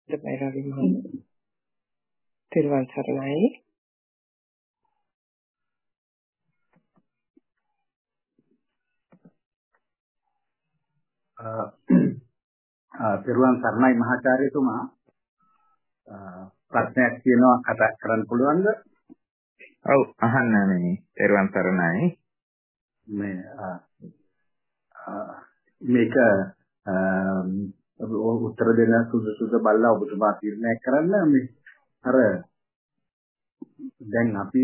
බයිරවි මහත්මයා තිරුවන් සරණයි. තිරුවන් සරණයි මහාචාර්යතුමා. ප්‍රශ්නයක් තියෙනවා කතා කරන්න පුළුවන්ද? ඔව් අහන්න මේ තිරුවන් සරණයි. මේක උත්තර දෙන සුදුසුද බලලා ඔබතුමා තීරණය කරන්න. මේ අර දැන් අපි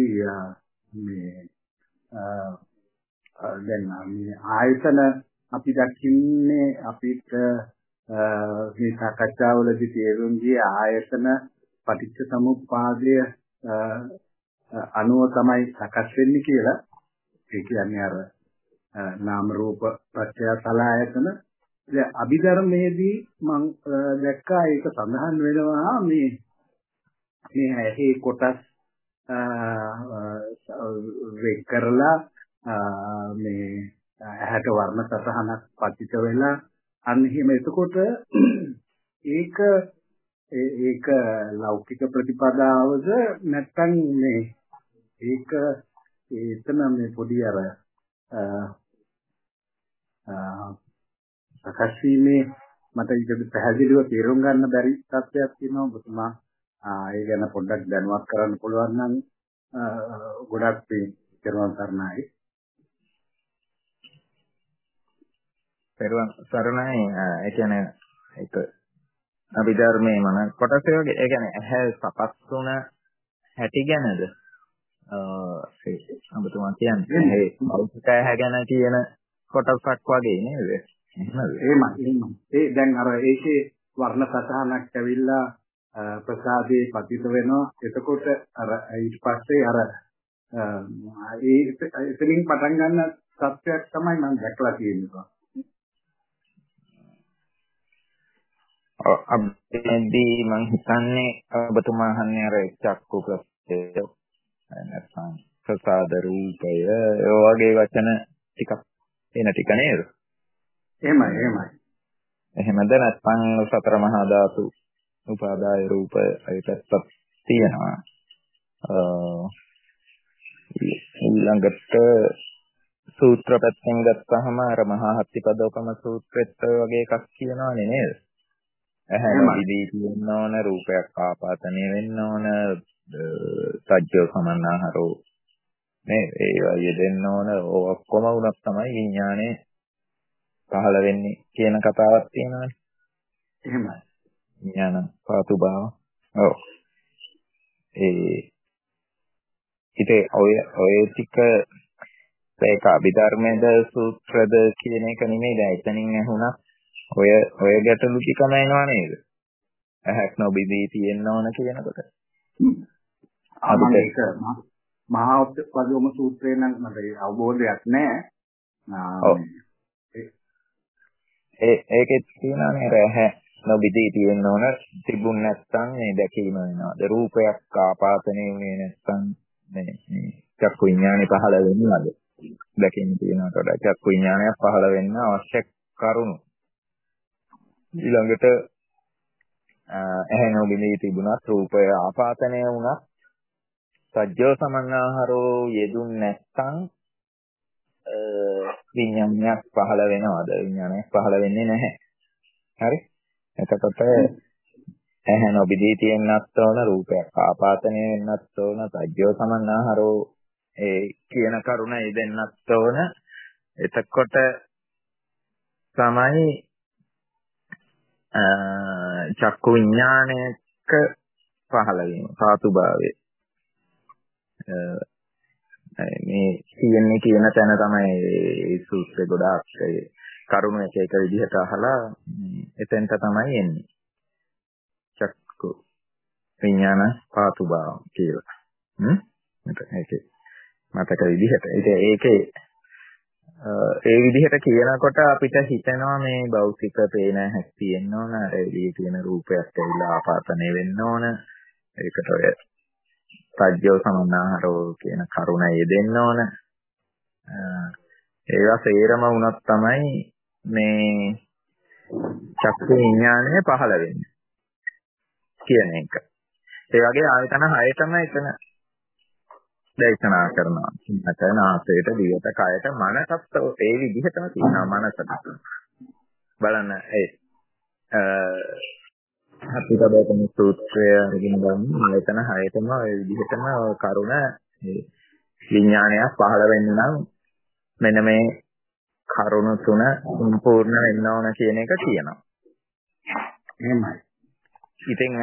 දැන් මේ ආයතන අපි දකින්නේ අපිට මේ සාකච්ඡාවලදී තේරුම් ගිය ආයතන පටිච්ච සමුප්පාදය අනුව තමයි සකස් වෙන්නේ කියලා. ඒ කියන්නේ අර නාම රූප පත්‍ය සලආයතන. දැන් අභිධර්මයේදී මම දැක්කා ඒක සඳහන් වෙනවා මේ ඇහි කොටස් වෙක් කරලා මේ ඇහැට වර්ණ සතහනක් පතිත වෙලා අන්න එහෙම. එතකොට ඒක ලෞකික ප්‍රතිපදාවද නැත්නම් මේ ඒක එතන මේ පොඩි අර සකස්ීමේ මට ඊට පැහැදිලිව තේරුම් ගන්න බැරි තත්ත්වයක් තියෙනවා. ඔබතුමා ඒ ගැන පොඩ්ඩක් දැනුවත් කරන්න පුළුවන් නම් ගොඩක් තේරුම් ගන්නයි. තිරුවන් සරණයි. ඒ කියන්නේ ඒක අභිධර්මයේ මොන කොටස වගේ ඒ කියන්නේ ඇහැ සකස් වුණ හැටි ගැනද ඔබතුමා කියන්නේ ඒ භෞතික ඇහැ ගැන කියන කොටසක් වගේ නේද? එහෙමයි. ඒ දැන් අර ඒකේ වර්ණ සතහනක් ඇවිල්ලා ප්‍රසාදේ පතිත වෙනවා. එතකොට අර ඊට පස්සේ අර එතනින් පටන් ගන්න සත්‍යයක් තමයි මම දැක්ලා තියෙන්නේ. අබ්බේදී මම හිතන්නේ ඔබතුමා අහන්නේ අර චක්කු ප්‍රත්‍යය නැත්නම් ප්‍රසාද රූපය ඒ වගේ වචන ටිකක් එන ටික නේද? එහෙමයි. එහෙමද නැත්නම් සතර මහා ධාතු උපාදාය රූප ඒකත් තියෙනවා. ඊළඟට සූත්‍ර පැත්තෙන් ගත්තාම අර මහා හත්තිපදෝපම සූත්‍රෙත් වගේ එකක් කියනවානේ නේද? ඇහැ නොවිදී තියෙන්න ඕන, රූපයක් ආපාතනය වෙන්න ඕන, සජ්ජෝ සමන්නාහරෝ නේ ඒවා යෙදෙන්න ඕන. ඔක්කොම වුණත් තමයි විඥානේ පහළ වෙන්නේ කියන කතාවක් තියෙනවානේ. එහෙමයි. විඥාන පාතු භාව. ඔව්. ඉතින් ඔය ටික ඒක අභිධර්මයේද සූත්‍රද කියන එක නෙමෙයි. දැන් එතනින් ඇහුණා ඔය ගැටලු ටිකම එනවා නේද? ඇහක් නොබිදී තියෙන්න ඕන කියනකොට. ඒක මහා උපදෝම සූත්‍රේ නම් මට අවබෝධයක් නැහැ. ඒකෙත් තියෙනවානේ ඇහැ නොබිදී තියෙන්න ඕන. තිබුණ නැත්නම් මේ දැකීම වෙනවාද? රූපයක් ආපාතනේ වුණේ නැත්නම් මේ චක්කු විඥානේ පහළ වෙන්නේ නැද? දැකීම තියෙනවට වඩා චක්කු විඥානයක් පහළ වෙන්න අවශ්‍ය කරුණු. ඊළඟට ඇහැ නොබිදී තිබුණත් රූපය ආපාතනය වුණත් සජ්ජෝ සමන්නාහරෝ යෙදුන් නැත්නම් විඥානයක් පහළ වෙනවද? විඥානයක් පහළ වෙන්නේ නැහැ. හරි? එතකොට ඇහැ නොබිදී තියෙන්නත් ඕන, රූපයක් ආපාතනය වෙන්නත් ඕන, සජ්ජෝ සමන්නාහරෝ ඒ කියන කරුණ යෙදෙන්නත් ඕන. එතකොට තමයි චක්කු විඥානයක පහළ වීම සාතු භාවය. මේ කියන්නේ කියන තැන තමයි ඒ සූත්‍රේ ගොඩාක් කරුණු එක විදිහට අහලා එතෙන්ට තමයි එන්නේ. චක්කු විඥාන පාතු භාව කියලා. ඒකේ මතක විදිහට. ඒකේ ඒ විදිහට කියනකොට අපිට හිතෙනවා මේ භෞතික පේන හැක් තියෙන්න ඕන, අර එළියේ තියෙන රූපයක් ඇවිල්ලා ආපාතනය වෙන්න ඕන. ඒකට ඔය සජ්ජෝ සමන්නාහරෝ කියන කරුණ යෙදෙන්න ඕන. ඒවා සේරම වුණත් තමයි මේ චක්කු විඥානය පහළ වෙන්නේ. කියන එක. ඒ වගේ ආයතන 6ටම එතන දේශනා කරනවා. හිතට, නාසයට, දිවට, කයට, මනසත් ඒ විදිහටම තියෙනවා මනසට. බලන්න අපිට බයතන සූත්‍රය අරගෙන ගමු. ආයතන 6ටම ඔය විදිහටම කරුණ විඥානයක් පහළ වෙන්න නම් මෙන්න මේ කරුණ තුන සම්පූර්ණ වෙන්න ඕන කියන එක කියනවා. එහෙමයි. ඉතින්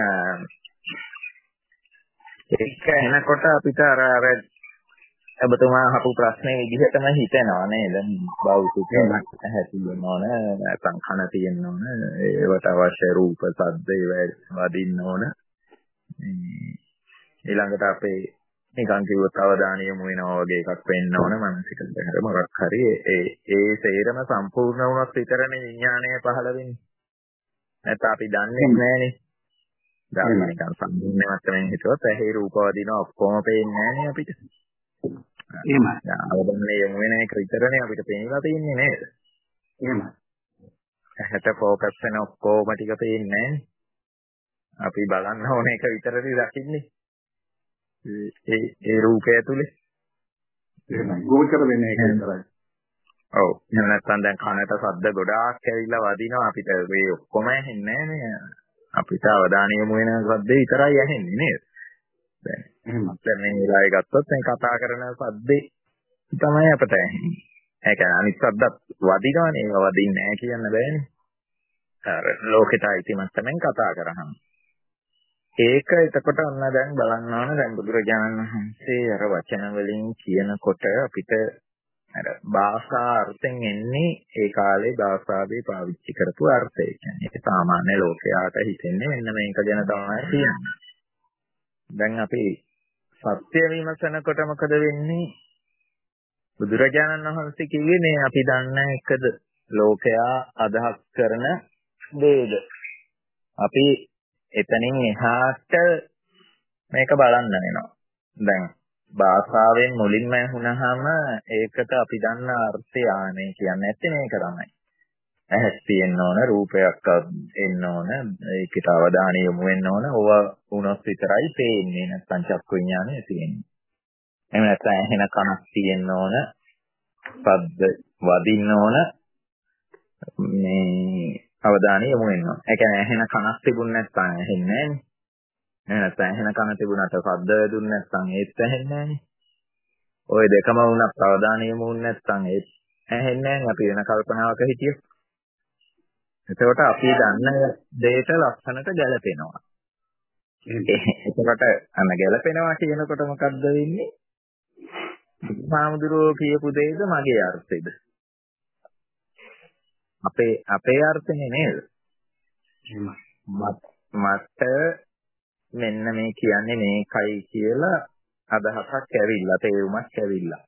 ඒක එනකොට අපිට අර ඔබතුමා අහපු ප්‍රශ්නේ විදිහටම හිතෙනවා නේද? භෞතික ඇහැ තියෙන්න ඕන, නැත්නම් කන තියෙන්න ඕන, ඒවට අවශ්‍ය රූප, ශබ්ද ඒවා වදින්න ඕන. ඊළඟට අපේ නිකන් කිව්වොත් අවධානය යොමු වෙනවා වගේ එකක් වෙන්න ඕන මනසිකට හැර මොකක් හරි ඒ සේරම සම්පූර්ණ වුණොත් විතරනේ විඥානය පහළ වෙන්නේ. නැත්නම් අපි දන්නේ නැහනේ. දැන් නිකන් සම්පූර්ණ මට්ටමින් හිතුවොත් ඇහි රූප වදිනවා ඔක්කොම පේන්නේ නැහනේ අපිට. එහෙමයි. අවධානය යොමු වෙන එක විතරනේ අපිට පේනවා තියෙන්නේ නේද? එහෙමයි. ඇහැට ફોකස් වෙන ඔක්කොම ටික පේන්නේ නැහනේ. අපි බලන්න ඕන එක විතරනේ දකින්නේ. ඒ රූපය ඇතුලේ එහෙමයි. ගෝචර වෙන එක විතරයි. ඔව්. එහෙම නැත්නම් දැන් කනට ශබ්ද ගොඩාක් ඇවිල්ලා වදිනවා අපිට මේ ඔක්කොම ඇහෙන්නේ නැහැ නේ. අපිට අවධානය යොමු වෙන ශබ්දේ විතරයි ඇහෙන්නේ නේද? දැන් මේ වෙලාවේ ගත්තොත් මේ කතා කරන ශබ්දේ තමයි අපට ඇහෙන්නේ. ඒ කියන්නේ අනිත් ශබ්දත් වදිනවනේ ඒවා වදින්නේ නැහැ කියන්න බෑනේ. අර ලෝකෙට අයිති මට්ටමින් කතා කරaham. ඒක එතකොට ඔන්න දැන් බලන්න ඕන දැන් බුදුරජාණන් වහන්සේ අර වචන වලින් කියනකොට අපිට අර භාෂා අර්ථයෙන් එන්නේ ඒ කාලේ භාෂාවේ පාවිච්චි කරපු අර්ථය. කියන්නේ ඒක සාමාන්‍ය ලෝකයාට හිතෙන්නේ මෙන්න මේක ගැන තමයි කියන්නේ. දැන් අපි සත්‍ය විමසනකොට මොකද වෙන්නේ? බුදුරජාණන් වහන්සේ කිව්වේ මේ අපි දන්න එකද ලෝකයා අදහස් කරන දේද? අපි එතනින් එහාට මේක බලන්න වෙනවා. දැන් භාෂාවෙන් මුලින්ම වුණාම ඒකට අපි දන්න අර්ථය ආනේ කියන්නේ නැත්තේ මේක තමයි. ඇහක් තියෙන්න ඕන, රූපයක් එන්න ඕන, ඒකට අවධානය යොමු වෙන්න ඕන. ඕවා වුණොත් විතරයි පේන්නේ. නැත්නම් චක්කු විඥානය තියෙන්නේ. එහෙම නැත්නම් ඇහෙන කනක් තියෙන්න ඕන, ශබ්ද වදින්න ඕන. මේ අවධානය යොමු වෙන්න ඕන. ඒ කියන්නේ ඇහෙන කනක් තිබුණ නැත්නම් ඇහෙන්නේ නැහැ. එහෙම නැත්නම් ඇහෙන කන තිබුණාට ශබ්ද වැදුන්නේ නැත්නම් ඒත් ඇහෙන්නේ නැහැ. ওই දෙකම වුණත් අවධානය යොමු වුනේ නැත්නම් ඒත් ඇහෙන්නේ නැහැ. අපි වෙන කල්පනාවක හිටියොත්. එතකොට අපි දන්න දෙයට ලක්ෂණට ගැලපෙනවා. එතකොට අන්න ගැලපෙනවා කියනකොට මොකද්ද වෙන්නේ? සාමුදුරෝ කියපු දෙයද මගේ අර්ථයද? අපේ අර්ථනේ නේද? මට මෙන්න මේ කියන්නේ මේකයි කියලා අදහසක් ඇවිල්ලා තේරුමක් ඇවිල්ලා.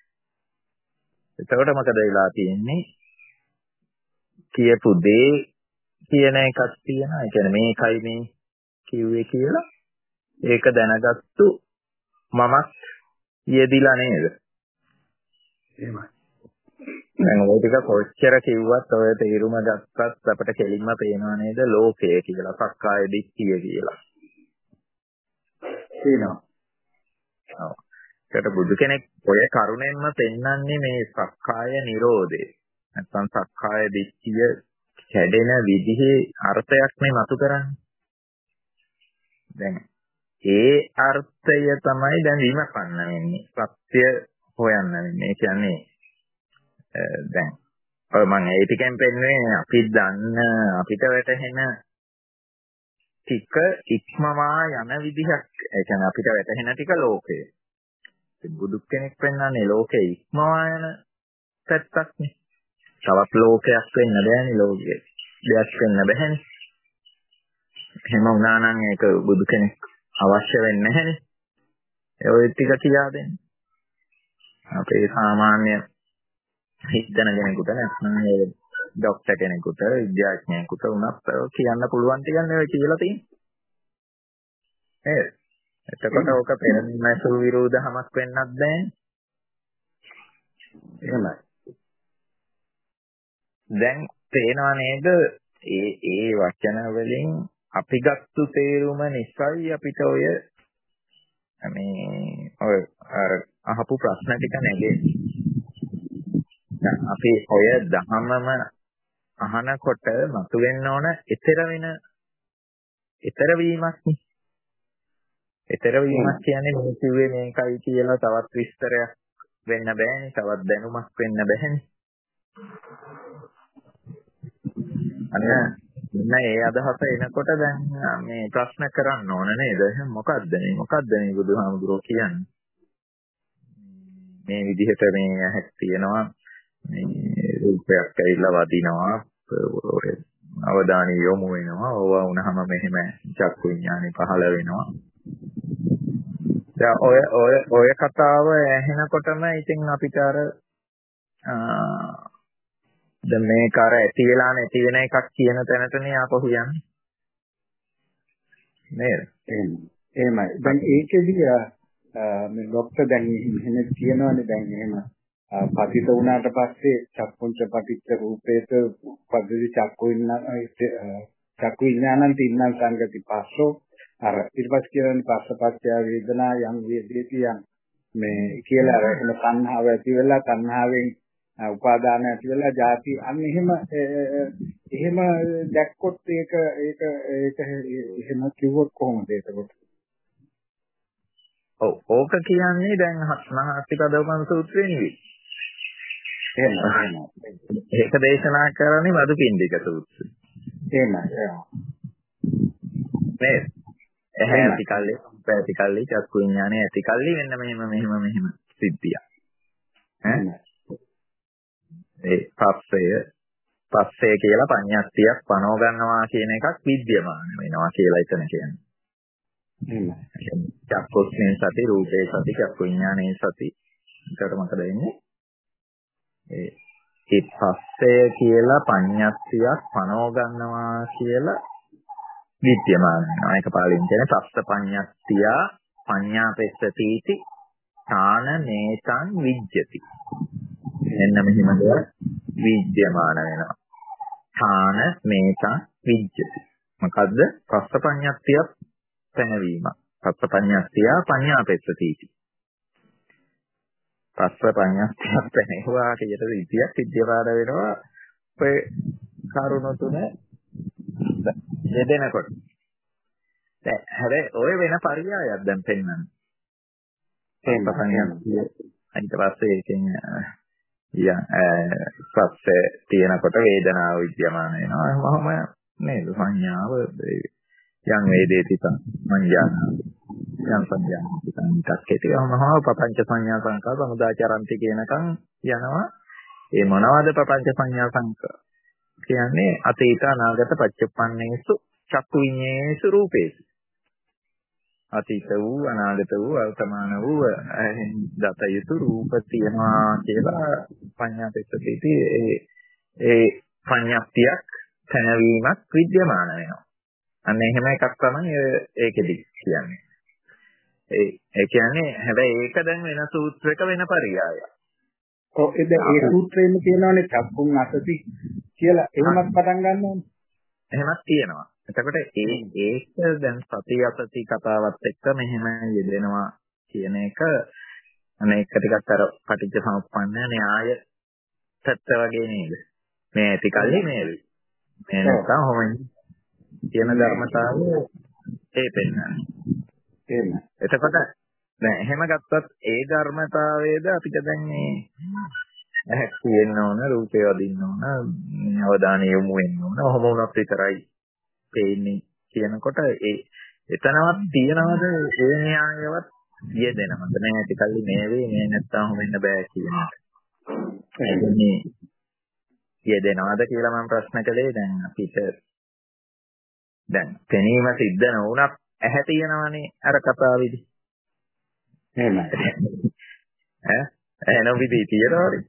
එතකොට මොකද වෙලා තියෙන්නේ? කියපු දේ කියන එකක් තියෙනවා. ඒ කියන්නේ මේකයි මේ කිව්වේ කියලා ඒක දැනගත්තු මමත් යෙදිලා නේද? එහෙමයි. දැන් ඔය ටික කොච්චර කිව්වත් ඔය තේරුම ගත්තත් අපිට කෙලින්ම පේනවා නේද ලෝකය කියලා, සක්කාය දිට්ඨිය කියලා. තියෙනවා. ඔව්. ඒකට බුදු කෙනෙක් ඔය කරුණෙන්ම පෙන්වන්නේ මේ සක්කාය නිරෝධය. නැත්නම් සක්කාය දිට්ඨිය කැඩෙන විදිහේ අර්ථයක් නේ මතු කරන්නේ. දැන් ඒ අර්ථය තමයි දැන් විමසන්න වෙන්නේ. සත්‍ය හොයන්න වෙන්නේ. ඒ කියන්නේ දැන් ඔය මම ඒ ටිකෙන් පෙන්වන්නේ අපි දන්න අපිට වැටහෙන ටික ඉක්මවා යන විදිහක්. ඒ කියන්නේ අපිට වැටහෙන ටික ලෝකය. බුදු කෙනෙක් පෙන්වන්නේ ලෝකේ ඉක්මවා යන පැත්තක් නේ. තවත් ලෝකයක් වෙන්න බෑනේ ලෝකෙ. දෙයක් වෙන්න බෑනේ. එහෙම වුණා නම් ඒක බුදු කෙනෙක් අවශ්‍ය වෙන්නේ නැහැනේ. ඒ ඔය ටික කියා දෙන්න. අපේ සාමාන්‍ය හිතන කෙනෙකුට නැත්නම් ඒ ડોක්ටර් කෙනෙකුට විද්‍යාඥයෙකුට උනත් කියන්න පුළුවන් ටිකන්නේ ඔය කියලා තියෙන්නේ. නේද? එතකොට ඕක පෙරමැසු විරෝධමක් වෙන්නත් බෑනේ. එහෙමයි. දැන් පේනවා නේද ඒ වචන වලින් අපි ගත්තු තේරුම නිසායි අපිට ඔය අර අහපු ප්‍රශ්න ටික නැගෙන්නේ. දැන් අපි ඔය දහමම අහනකොට මතුවෙන්න ඕන ඊතර වීමක් නේ. ඊතර වීමක් කියන්නේ මේ කිව්වේ මේකයි කියලා තවත් විස්තරයක් වෙන්න බෑනේ. තවත් දැනුමක් වෙන්න බෑනේ. අන්න ඒ අදහස එනකොට දැන් මේ ප්‍රශ්න කරන්න ඕන නේද? මොකද්ද මේ බුදුහාමුදුරුවෝ කියන්නේ? මේ විදිහට මේ ඇහක් තියෙනවා, මේ රූපයක් ඇවිල්ලා වදිනවා, අවධානය යොමු වෙනවා. ඕවා වුණාම මෙහෙම චක්කු විඥානේ පහළ වෙනවා. දැන් ඔය කතාව ඇහෙනකොටම ඉතින් අපිට අර දැන් මේක අර ඇති වෙලා නැති වෙන එකක් කියන තැනටනේ ආපහු යන්නේ නේද? එහෙමයි. දැන් ඒකෙදි මේ ડોක්ටර් දැන් මෙහෙම කියනවානේ දැන් එහෙම පතිත වුණාට පස්සේ චක්කුංච පටිච්ච රූපේත පද්දි චක්කු විඥානං තින්නම් සංගති පස්සෝ අර ඊට පස්සේ කියන්නේ පස්සපච්චය වේදනා යම් වේදේති යම් මේ කියලා අර එන සංහාව ඇති වෙලා සංහාවෙන් උපාදාන ඇති වෙලා ಜಾති අන්න එහෙම දැක්කොත් ඒක එහෙම කිව්වොත් කොහොමද ඒකට? ඕක කියන්නේ දැන් මහාස්තිපදවපන් සූත්‍රයේ නෙවෙයි. එහෙම. ඒක දේශනා කරන්නේ මදුපිණ්ඩික සූත්‍රය. එහෙමයි. නේද? ඇහැ ඇති කල්ලි, පැති කල්ලි, චක්කු විඥානය ඇති කල්ලි වෙන්න මෙහෙම සිද්ධියක්. ඒ පස්සය කියලා පඤ්ඤාත්තියක් පනව ගන්නවා කියන එකක් විද්‍යමාන වෙනවා කියලා එතන කියන්නේ. චක්කුස්නේ සති, රූපේ සති, චක්කු විඥානේ සති. ඒකට මොකද වෙන්නේ? ඒ පස්සය කියලා පඤ්ඤාත්තියක් පනව ගන්නවා කියලා විද්‍යමාන වෙනවා. ඒක පාලියෙන් කියන පස්ස පඤ්ඤාත්තිය පඤ්ඤාපෙස්සතිති ථාන නේතං විජ්ජති. එන්න මෙහිම දෙයක් විද්‍යමාන වෙනවා. ථාන නේතං විජ්ජති. මොකද්ද? පස්ස පඤ්ඤාත්තිය පැනවීම. පස්ස පඤ්ඤාත්තිය පඤ්ඤාපෙස්සතිති. පස්ස පඤ්ඤාත්තිය පැනෙවුවා කියන විදියක් විද්‍යමාන වෙනවා. ඔය කරුණ තුන දෙදෙනකොට. දැන් හැබැයි ඔය වෙන පරියායක් දැන් පෙන්වන්න. පස්ස පඤ්ඤාත්තිය අනිත් පස්සේ ඒකෙන් පස්සේ තියෙනකොට වේදනාව විද්‍යමාන වෙනවා. එහෙමම නේද? සංඥාව යම් වේදේති සංඥාන යම් සංඥාන ටිකක්කේතම පపంచ සංඥා සංකා සමුදාචරන්ති කියනකම් යනවා. ඒ මොනවද පపంచ සංඥා සංකා කියන්නේ? අතීත අනාගත පච්චප්පන්නේසු චක්කු විඤ්ඤේසු රූපේසු. අතීත වූ අනාගත වූ වර්තමාන වූ දත යුතු රූප තියනවා කියලා පඤ්ඤාපෙත්තේදී ඒ පඤ්ඤාප්තියක් තනවීමක් විද්‍යමාන වෙනවා. අන්න එහෙම එකක් තමයි ඒකෙදි කියන්නේ. ඒ කියන්නේ හැබැයි ඒක දැන් වෙන සූත්‍රයක වෙන පරියායක්. ඒ සූත්‍රයෙම කියනවානේ චක්කුන් අසති කියලා එහෙමත් පටන් ගන්නවනේ. එහෙමත් තියෙනවා. එතකොට ඒක දැන් සති අසති කතාවත් එක්ක මෙහෙම යෙදෙනවා කියන එක අනේක ටිකක් අර පටිච්ච සමුප්පන්න න්‍යාය පැත්ත වගේ නේද? මේ ඇති කල්ලි මේ නැත්තම් හොමයි කියන ධර්මතාවය ඒ පෙන්නන්නේ. එහෙම. එතකොට දැන් එහෙම ගත්තත් ඒ ධර්මතාවයේද අපිට දැන් මේ ඇහක් තියෙන්න ඕන, රූපේ වදින්න ඕන, අවධානය යොමු වෙන්න ඕන. ඔහොම වුණත් විතරයි පේන්නේ කියනකොට එතනවත් තියනවද ඒ න්‍යායවත් යෙදෙනවද? නෑ ඇති කල්ලි මේ වේ මේ නැත්තම් හොමෙන්න බෑ කියන එක. එන්නේ යෙදෙනවද කියලා මම ප්‍රශ්න කළේ. දැන් අපිට දැන් පෙනීම සිද්ධ නොවුනත් ඇහැ තියෙනවනේ අර කතාවේදී. එහෙමයි. ඇහැ නොවිදී තියෙනවනේ.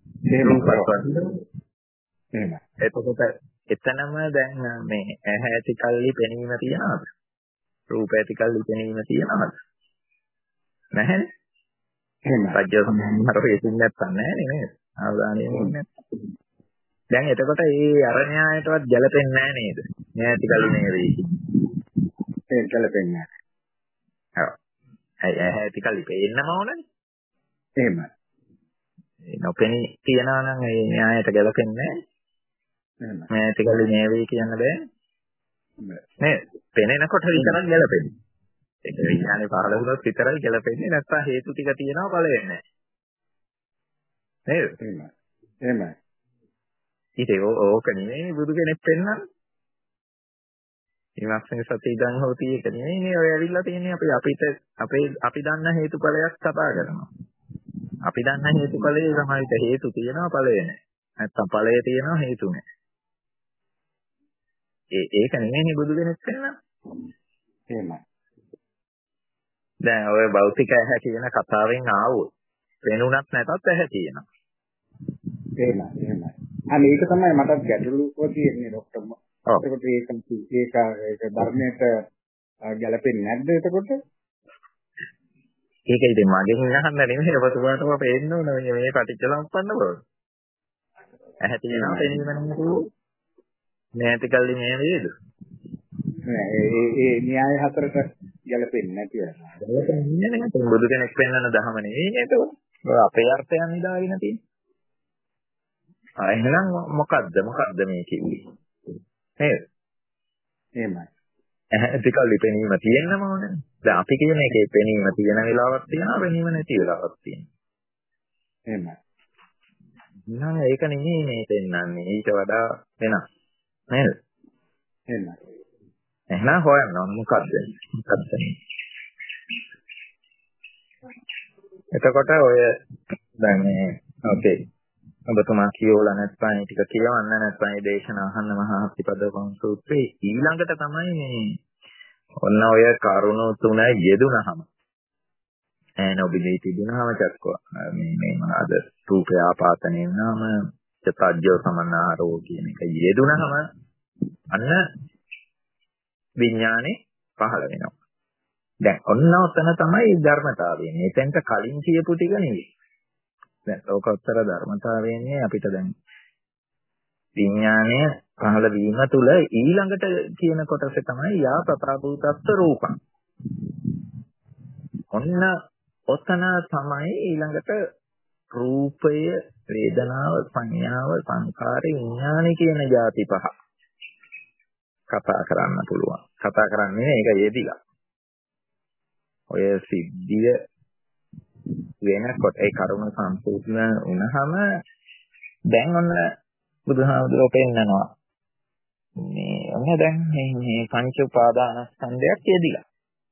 එහෙමයි. එතකොට එතනම දැන් මේ ඇහැ ඇති කල්ලි පෙනීම තියනවද? රූප ඇති කල්ලි පෙනීම තියනවද? නැහැනේ. එහෙමයි. රාජ්‍ය හරපෙන්නේ නැත්තම් නැහැනේ නේද? අවධානය යොමු නැත්තම්. දැන් එතකොට මේ අරණ්‍යයටවත් ගැලපෙන්නේ නැහැ නේද? මේ ඇති කල්ලි නේ වෙයි. ඒ ගැලපෙන්නේ නැහැ. ඔව්. ඇහැටි කලි පේන්නම ඕනනේ. එහෙමයි. නොපෙනී තියනවා නම් ඒ න්‍යායයට ගැලපෙන්නේ නැහැ. මේ ඇහැටි කලි නේවි කියන්න බෑ. නේ පෙනෙනකොට විතරක් ගැලපෙන්නේ. ඒක විඥානේ පහළ වුණොත් විතරයි ගැලපෙන්නේ. නැත්නම් හේතු ටික තියෙනවා ඵල වෙන්නේ නැහැ. නේද? එහෙමයි. ඉතින් ඕක නෙමෙයි බුදු කෙනෙක් පෙන්නන්නේ. ඊමත්සේ සත්‍ය ඉදන් හොති එක නෙමෙයිනේ ඔය ඇවිල්ලා තියෙන්නේ අපි දන්න හේතුඵලයක් කතා කරනවා. අපි දන්න හේතුඵලයේ සමහරවිට හේතු තියෙනවා ඵලය නැහැ. නැත්නම් ඵලය තියෙනවා හේතු නැහැ. ඒක නෙමෙයිනේ බුදු කෙනෙක් පෙන්නන්නේ. එහෙමයි. දැන් ඔය භෞතික ඇහැ කියන කතාවෙන් ආවොත් පෙනුනත් නැතත් ඇහැ තියෙනවා. එහෙමයි. මේක තමයි මට ගැටලුව තියෙන්නේ ડોක්ටර්. එතකොට ඒක ධර්මයට ගැලපෙන්නේ නැද්ද එතකොට? ඒක ඉතින් මගෙන් අහන්න නෙමෙයි ඔබතුමාටම පේන්න ඕන මේ පටිච්චසමුප්පන්න බව. ඇහැ තියෙනවා පෙනීම නෙමෙයි. නැතිකල්ලි මේ වේද? ඒ න්‍යාය හතරට ගැලපෙන්නේ නැති වෙනවා. ගැලපෙන්නේ නැහැ. බුදු කෙනෙක් පෙන්වන ධර්ම නෙවෙයි නේද? අපේ අර්ථයන් ඉදාගෙන තියෙන්නේ. එහෙනම් මොකද්ද මේ කිව්වේ? නේද? එහෙමයි. ඇතිකල්ලි පෙනීම තියෙන්නම ඕනේ. දැන් අපි කියන එකේ පෙනීම තියෙන වෙලාවක් තියෙනවා, පෙනීම නැති වෙලාවක් තියෙනවා. එහෙමයි. නං ඒක නෙමෙයි මේ පෙන්වන්නේ. ඊට වඩා වෙනස්. නේද? එහෙමයි. එහෙනම් හොයන්න ඕන මොකද්ද? එතකොට ඔය දැන් මේ ඕකේ ඔබතුමා කියවලා නැත්නම් ටික කියවන්න නැත්නම් මේ දේශන අහන්න මහා ප්‍රතිපදවං සූත්‍රයේ ඊළඟට තමයි මේ ඔන්න ඔය කරුණු තුන යෙදුනහම නොබිලී තිබුණාම චක්කව මේ මොනවාද රූපය ආපාතනේ වුණාම චතජ්ජෝ සමන්නාරෝ කියන එක යෙදුනහම අන්න විඥානේ පහළ වෙනවා. දැන් ඔන්න ඔතන තමයි ධර්මතාවය. මේකෙන්ට කලින් කියපු ටික නෙවෙයි. දැන් ලෝකෝත්තර ධර්මතාවයන්නේ අපිට දැන් විඥානය පහළ වීම තුළ ඊළඟට කියන කොටස තමයි යා ප්‍රපාභූතස්ස රූපං. ඔන්න ඔතන තමයි ඊළඟට රූපය, වේදනාව, සංඥාව, සංකාරය, විඥානය කියන જાති පහ කතා කරන්න පුළුවන්. කතා කරන්නේ ඒක යෙදිලා. ඔය සිද්ධිය වෙනකොට ඒ කරුණ සම්පූර්ණ වුණාම දැන් ඔන්න බුදුහාමුදුරුවෝ පෙන්නනවා මේ ඔන්න දැන් මේ පංච උපාදානස්කන්ධයක් යෙදිලා.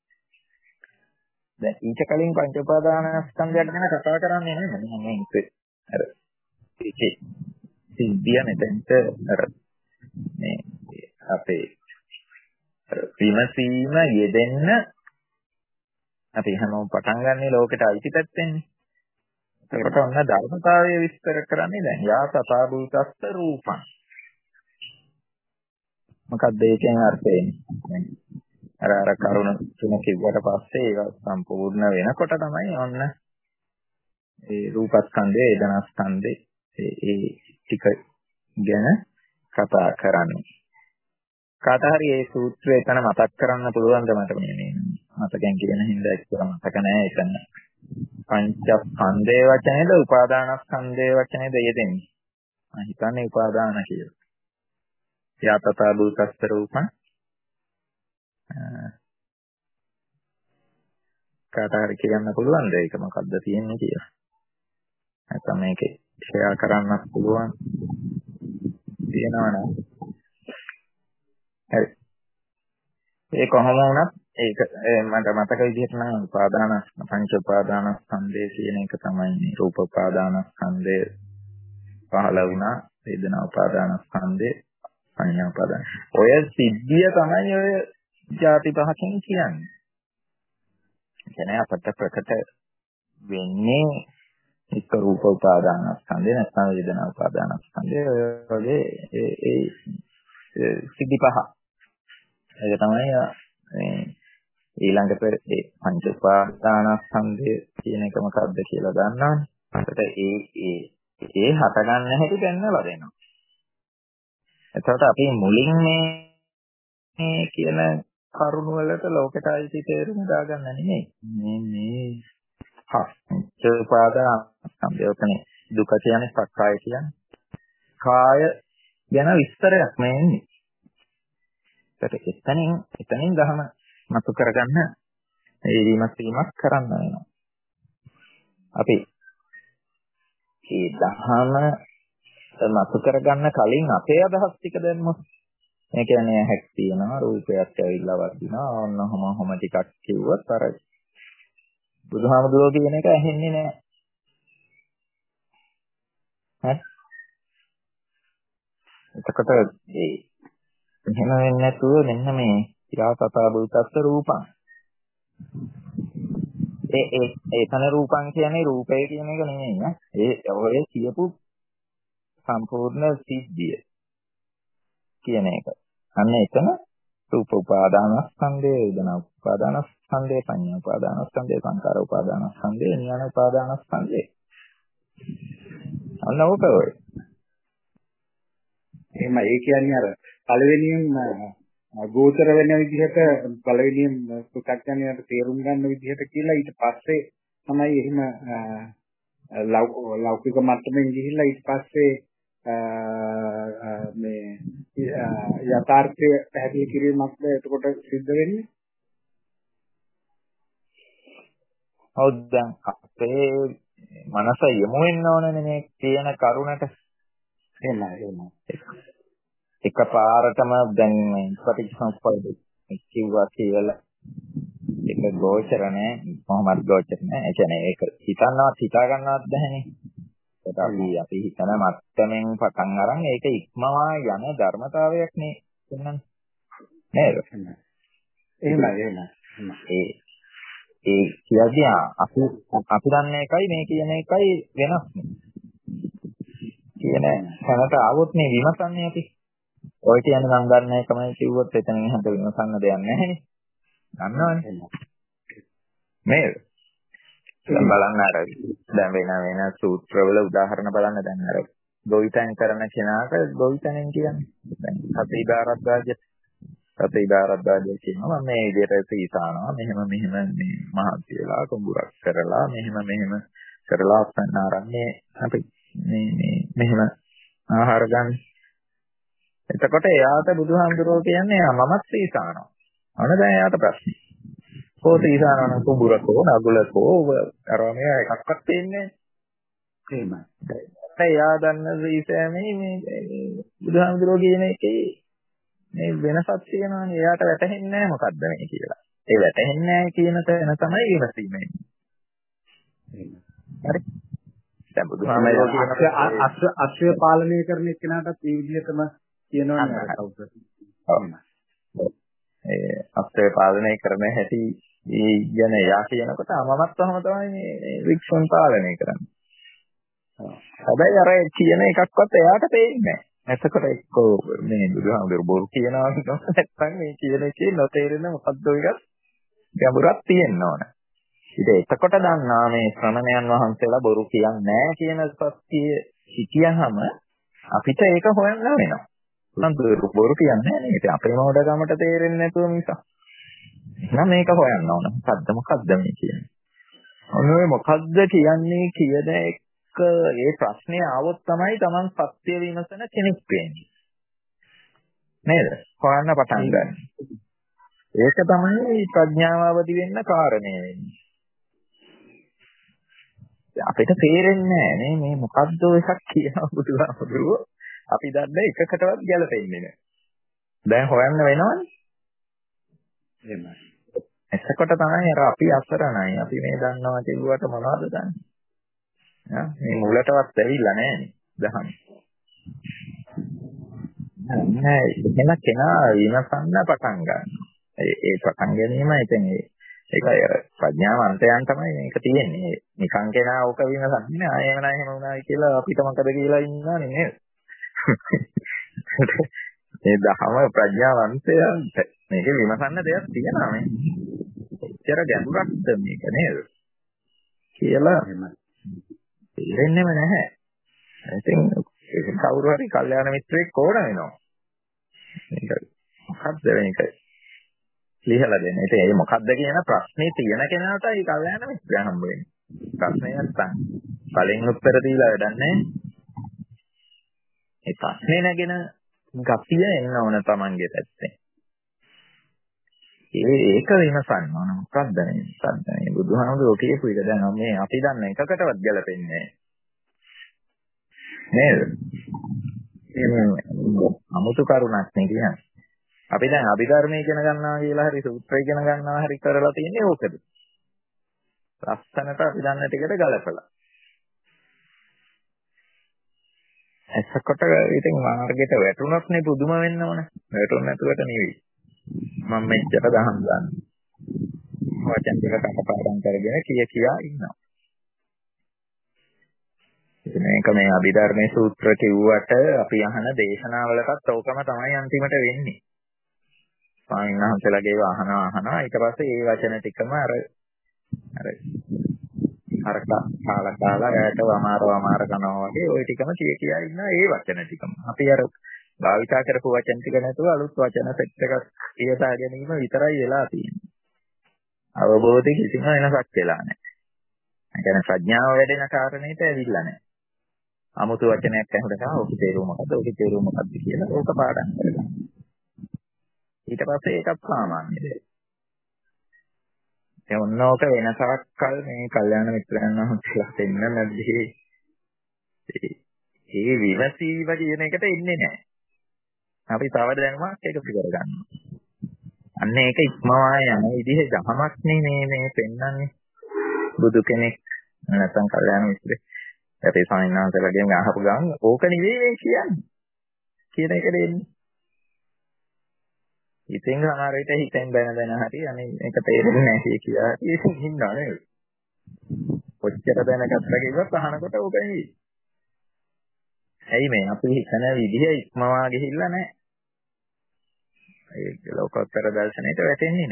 දැන් ඊට කලින් පංච උපාදානස්කන්ධයක් ගැන කතා කරන්නේ නැහැ මේ අර ඒකේ සිද්ධිය මෙතෙන්ට අර මේ අපේ විමසීම යෙදෙන්න අපි හැමෝම පටන් ගන්නේ ලෝකෙට අයිති පැත්තෙන්නේ. ඒකට ඔන්න ධර්මතාවය විස්තර කරන්නේ දැන් යා තථාභූතස්ස රූපං. මොකක්ද ඒකෙන් අර්ථය? අර කරුණ තුන කිව්වට පස්සේ ඒක සම්පූර්ණ වෙනකොට තමයි ඔන්න ඒ රූපස්කන්ධය, වේදනාස්කන්ධය ඒ ටික ගැන කතා කරන්නේ. කාට හරි මේ සූත්‍රය එතන මතක් කරන්න පුළුවන්ද මට මේ මතකෙන් කියන හින්දා එක්කම මතක නැහැ එතන. පංචස්කන්ධයේ වචනේද උපාදානස්කන්ධයේ වචනේද යෙදෙන්නේ. මම හිතන්නේ උපාදාන කියලා. යාතතා භූතස්ස රූපං කාට හරි කියන්න පුළුවන්ද ඒක මොකද්ද තියෙන්නේ කියලා. නැත්නම් මේකේ ෂෙයා කරන්නත් පුළුවන්. තියෙනවනේ. හරි. ඒ කොහොම වුණත් ඒක මට මතක විදිහට නම් පංච උපාදානස්කන්ධය කියන එක තමයි මේ රූප උපාදානස්කන්ධය පහළ වුණා, වේදනා උපාදානස්කන්ධය, සංඥා උපාදාන. ඔය සිද්ධිය තමයි ඔය ಜಾති පහකින් කියන්නේ. කියන්නේ අපට ප්‍රකට වෙන්නේ එක්ක රූප උපාදානස්කන්ධය නැත්නම් වේදනා උපාදානස්කන්ධය වගේ ඒ සිද්ධි පහ. ඒක තමයි මේ ඊළඟට ඒ පංච උපාදානස්කන්ධය කියන එක මොකක්ද කියලා දන්නවනේ. අපිට ඒ හට ගන්න හැටි දැනලා දෙනවා. එතකොට අපි මුලින් මේ කියන කරුණ වලට ලෝකයට අයිති තේරුම දාගන්න නෙමෙයි. මේ උපාදාන සම්බයෝතනේ දුක කියන්නේ සක්කාය කියන්නේ. කාය ගැන විස්තරයක් නෙන්නේ. ඒකට එතනින් දහම මතු කරගන්න ඒ විමසීමක් කරන්න වෙනවා. අපි මේ දහම මතු කරගන්න කලින් අපේ අදහස් ටික දැම්මොත් ඒ කියන්නේ හැක් තියෙනවා රූපයක් ඇවිල්ලා වදිනවා ඔන්නම ටිකක් කිව්වොත් අර බුදුහාමුදුරුවෝ කියන එක ඇහෙන්නේ නැහැ. හරි. එතකොට එහෙම වෙන්නේ නැතුව මෙන්න මේ ඊරාතතා බුතස්ස රූපං. ඒ තන රූපං කියන්නේ රූපය කියන එක නෙමෙයි නේ. ඒ ඔය කියපු සම්පූර්ණ සිද්ධිය කියන එක. අන්න එතන රූප උපාදානස්කන්ධය, වේදනා උපාදානස්කන්ධය, සංඥා උපාදානස්කන්ධය, සංකාර උපාදානස්කන්ධය, විඥාන උපාදානස්කන්ධය. අන්න ඔක ඔය. එහෙම ඒ කියන්නේ අර පළවෙනියෙන් ගෝචර වෙන විදිහට පළවෙනියෙන් පු탁ඥයට තේරුම් ගන්න විදිහට කියලා ඊට පස්සේ තමයි එහෙම ලෞකික මට්ටමින් ගිහිල්ලා ඊට පස්සේ මේ යථාර්ථය පැහැදිලි කිරීමක්ද එතකොට සිද්ධ වෙන්නේ. හවුද දැන් අපේ මනස යොමු වෙන්න ඕනනේ මේ කියන කරුණට. එහෙමයි. එකපාරටම දැන් මේ ප්‍රතිසංස්පද කිව්වා කියලා ඒක ගෝචර නෑ කොහොමද ගෝචර නෑ. ඒ කියන්නේ ඒක හිතා ගන්නවත් බැහැනේ. ඒක අපි හිතන මත්තමෙන් පටන් අරන් ඒක ඉක්මවා යන ධර්මතාවයක් නේ එන්නන්නේ. නේද? එහෙමයි. ඒ කියන්නේ අපි දන්නේ එකයි මේ කියන එකයි වෙනස් කියන හැමත આવොත් මේ විමසන්නේ අපි. ඔය කියන්නේ මම දන්නේ කමයි කිව්වොත් එතනින් හද විමසන්න දෙයක් නැහැනේ. දන්නවනේ. නේද? දැන් බලන්න අර දැන් වෙන සූත්‍රවල උදාහරණ බලන්න දැන් අර ගොවිතැන් කරන කෙනාට ගොවිතැනෙන් කියන්නේ දැන් සතීදාරද්දාජ කියනවා මේ විදිහට සීසානවා මෙහෙම මේ මහත් වෙලා කුඹුරක් කරලා මෙහෙම කරලා අස්සන්න ආරන්නේ අපි මේ මෙහෙම ආහාර ගන්න. එතකොට එයාට බුදුහාමුදුරුවෝ කියන්නේ මමත් සීසානවා. අන දැන් එයාට ප්‍රශ්නේ. සීසානන කුඹුරකෝ නගුලකෝ අරමේ එකක්වත් තියෙන්නේ නැහැ. එයා දන්න සීසෑමේ මේ බුදුහාමුදුරුවෝ කියන එකේ මේ වෙනසක් තියෙනවානේ. එයාට වැටහෙන්නේ නැහැ මොකද්ද මේ කියලා. ඒ වැටහෙන්නේ නැහැ කියන තැන තමයි විමසීමේ. හරි. දැන් බුදුහාමුදුරුවෝ කියන අශ්‍රය පාලනය කරන එක්කෙනාටත් මේ විදිහටම කියනවනේ කවුරුත්. ඒ අශ්‍රය පාලනය කරන හැටි ගැන එයා කියනකොට මමත් තවම තමයි මේ වික්ෂණ පාලනය කරන්නේ. හැබැයි අර කියන එකක්වත් එයාට තේරෙන්නේ නැහැ. එතකොට එක්කෝ මේ බුදුහාමුදුරුවෝ බොරු කියනවා නැත්නම් මේ කියන එකේ නොතේරෙන මොකද්ද එකක් ගැඹුරක් තියෙන්න ඕන. ඉතින් එතකොට දන්නා මේ ශ්‍රමණයන් වහන්සේලා බොරු කියන්නේ නැහැ කියන සත්‍යය හිතියහම අපිට ඒක හොයන්න වෙනවා. නම් බොරු කියන්නේ නැහැ නේද? අපේ මොඩකමට තේරෙන්නේ නැතුව නිසා. එහෙනම් මේක හොයන්න ඕන. මොකද්ද මේ කියන්නේ? ඔන්න මොකද්ද කියන්නේ කියන එක ඒ ප්‍රශ්නේ ආවොත් තමයි Taman සත්‍ය විමසන කෙනෙක් වෙන්නේ. නේද? හොයන්න පටන් ගන්න. ඒක තමයි ප්‍රඥාව අවදි වෙන්න කාරණේ වෙන්නේ. අපිට තේරෙන්නේ නැහැ මේ මොකද්ද එකක් කියනවා බුදුහාමුදුරුවෝ. අපි දන්නේ එකකටවත් ගැලපෙන්නේ නැහැ. දැන් හොයන්න වෙනවනේ. එහෙමයි. එතකොට තමයි අර අපි අසරණයි. අපි මේ දන්නවා කියුවට මොනවද දන්නේ? මේ මූලටවත් ඇවිල්ලා නැහැනේ දහම. නෑ එහෙම කෙනා විමසන්න පටන් ගන්න. ඒ පටන් ගැනීම ඉතින් ඒකයි අර ප්‍රඥාවන්තයන් තමයි මේක තියෙන්නේ. නිකන් කෙනා ඕක විමසන්නේ නෑ. එහෙම නෑ එහෙම වුණායි කියලා අපිට මොකද කියලා ඉන්නවනේ නේද? මේ දහම ප්‍රඥාවන්තයන්ට මේක විමසන්න දෙයක් තියෙනවා මේ. එච්චර ගැඹුරක්ද මේක නේද? කියලා තේරෙන්නේම නැහැ. ඉතින් කවුරු හරි කල්යාණ මිත්‍රෙක් ඕන වෙනවා. මේක මොකද්ද මේක? ලියලා දෙන්න. ඉතින් ඒ මොකද්ද කියන ප්‍රශ්නේ තියෙන කෙනාට ඒ කල්යනා මිත්‍රයා හම්බ වෙන්නේ. ප්‍රශ්නේ නැත්තම් කලින් උත්තර දීලා වැඩක් නැහැ. ඒ ප්‍රශ්නේ නැගෙන ගතිය එන්න ඕන Tamanගේ පැත්තෙන්. ඒක විමසන්න ඕන. මොකක්ද මේ බුදුහාමුදුරුවෝ කියපු එක දැන් මේ අපි දන්න එකකටවත් ගැලපෙන්නේ නැහැ. නේද? අමුතු කරුණක් නේ කියන්නේ. අපි දැන් අභිධර්මයේ ඉගෙන ගන්නවා කියලා හරි සූත්‍රය ඉගෙන ගන්නවා හරි කරලා තියෙන්නේ ඕකද? ලස්සනට අපි දන්න ටිකට ගලපලා. එසකොට ඉතින් මාර්ගයට වැටුණොත් නේ පුදුම වෙන්න ඕන. වැටුණ නැතුවට නෙවෙයි. මම මෙච්චර දහම් ගන්න. වචන ටික කටපාඩම් කරගෙන කියා ඉන්නවා. ඉතින් මේක මේ අභිධර්මයේ සූත්‍ර කිව්වට අපි අහන දේශනාවලටත් ඕකම තමයි අන්තිමට වෙන්නේ. ස්වාමීන් වහන්සේලාගේ අහනවා ඊට පස්සේ ඒ වචන ටිකම අර කාලා රැට වමාර කනවා වගේ ওই ටිකම කියා ඉන්නවා ඒ වචන ටිකම. අපි අර භාවිතා කරපු වචන ටික නැතුව අලුත් වචන සෙට් එකක් කියලා ගැනීම විතරයි වෙලා තියෙන්නේ. අවබෝධය කිසිම වෙනසක් වෙලා නැහැ. ඒ කියන්නේ ප්‍රඥාව වැඩෙන කාරණේට ඇවිල්ලා නැහැ. 아무තු වචනයක් අහුනකම ඔක තේරුම මොකද්ද කියලා ඕක පාඩම් කරගන්න. ඊට පස්සේ ඒකත් සාමාන්‍ය දෙයක්. ඒ ඔන්නෝක වෙනසක් කල් මේ කල්යාණ මිත්‍රයන් වහන්සේලා දෙන්න නැද්දී ඒ විමසීම කියන එකට එන්නේ නැහැ. අපි තව දැනුමක් එකතු කරගන්නවා. අන්න ඒක ඉක්මවා යන විදිහේ දහමක් නේ මේ පෙන්වන්නේ. බුදු කෙනෙක් නැත්නම් කල්යාණ මිත්‍රෙක් අපේ ස්වාමීන් වහන්සේලාගෙන් අහපු ගමන් ඕක නෙවෙයි කියන්නේ. කියන එක දෙන්නේ. ඉතින් සමහර විට හිතෙන් බැන හරි අනේ මේක තේරෙන්නේ නැහැ කියලා ඉතින් හින්නා නේද? කොච්චර දැනගත්ත කිව්වත් අහනකොට ඕක නෙවෙයි. ඇයි මේ අපි හිතන විදිහ ඉක්මවා ගිහිල්ලා නැහැ. ඒක ලෝකෝත්තර දර්ශනයට වැටෙන්නේ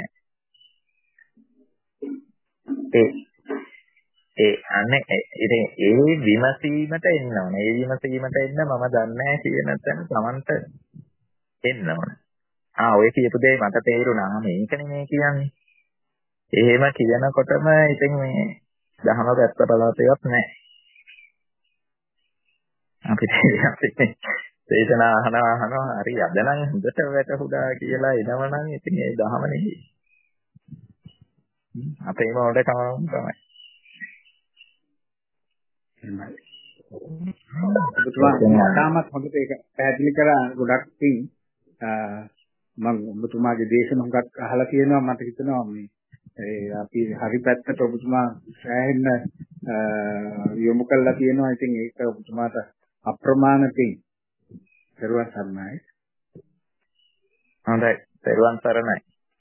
නැහැ. අනේ ඉතින් ඒ විමසීමට එන්න ඕනේ. ඒ විමසීමට එන්න මම දන්නේ නැහැ කියන තැන Tamanට එන්න ඕනේ. ඔය කියපු දේ මට තේරුණා. මේකනේ මේ කියන්නේ. එහෙම කියනකොටම ඉතින් මේ දහම පැත්ත බලපෑවක් නැහැ. අපිට දේශනා අහනවා හරි අද නම් හොඳට වැටහුණා කියලා එනවනම් ඉතින් ඒ දහම නෙවෙයි. අපේ මොඩ තමයි. ඔබතුමා තාමත් හොඳට ඒක පැහැදිලි කරා ගොඩක් තින් මම ඔබතුමාගේ දේශන හුඟක් අහලා තියෙනවා මට හිතෙනවා මේ අපි හරි පැත්තට ඔබතුමා සෑහෙන්න යොමු කළා තියෙනවා ඉතින් ඒක ඔබතුමාට අප්‍රමාණ තින් දරුවන් සරණයි හොඳයි දරුවන් සරණයි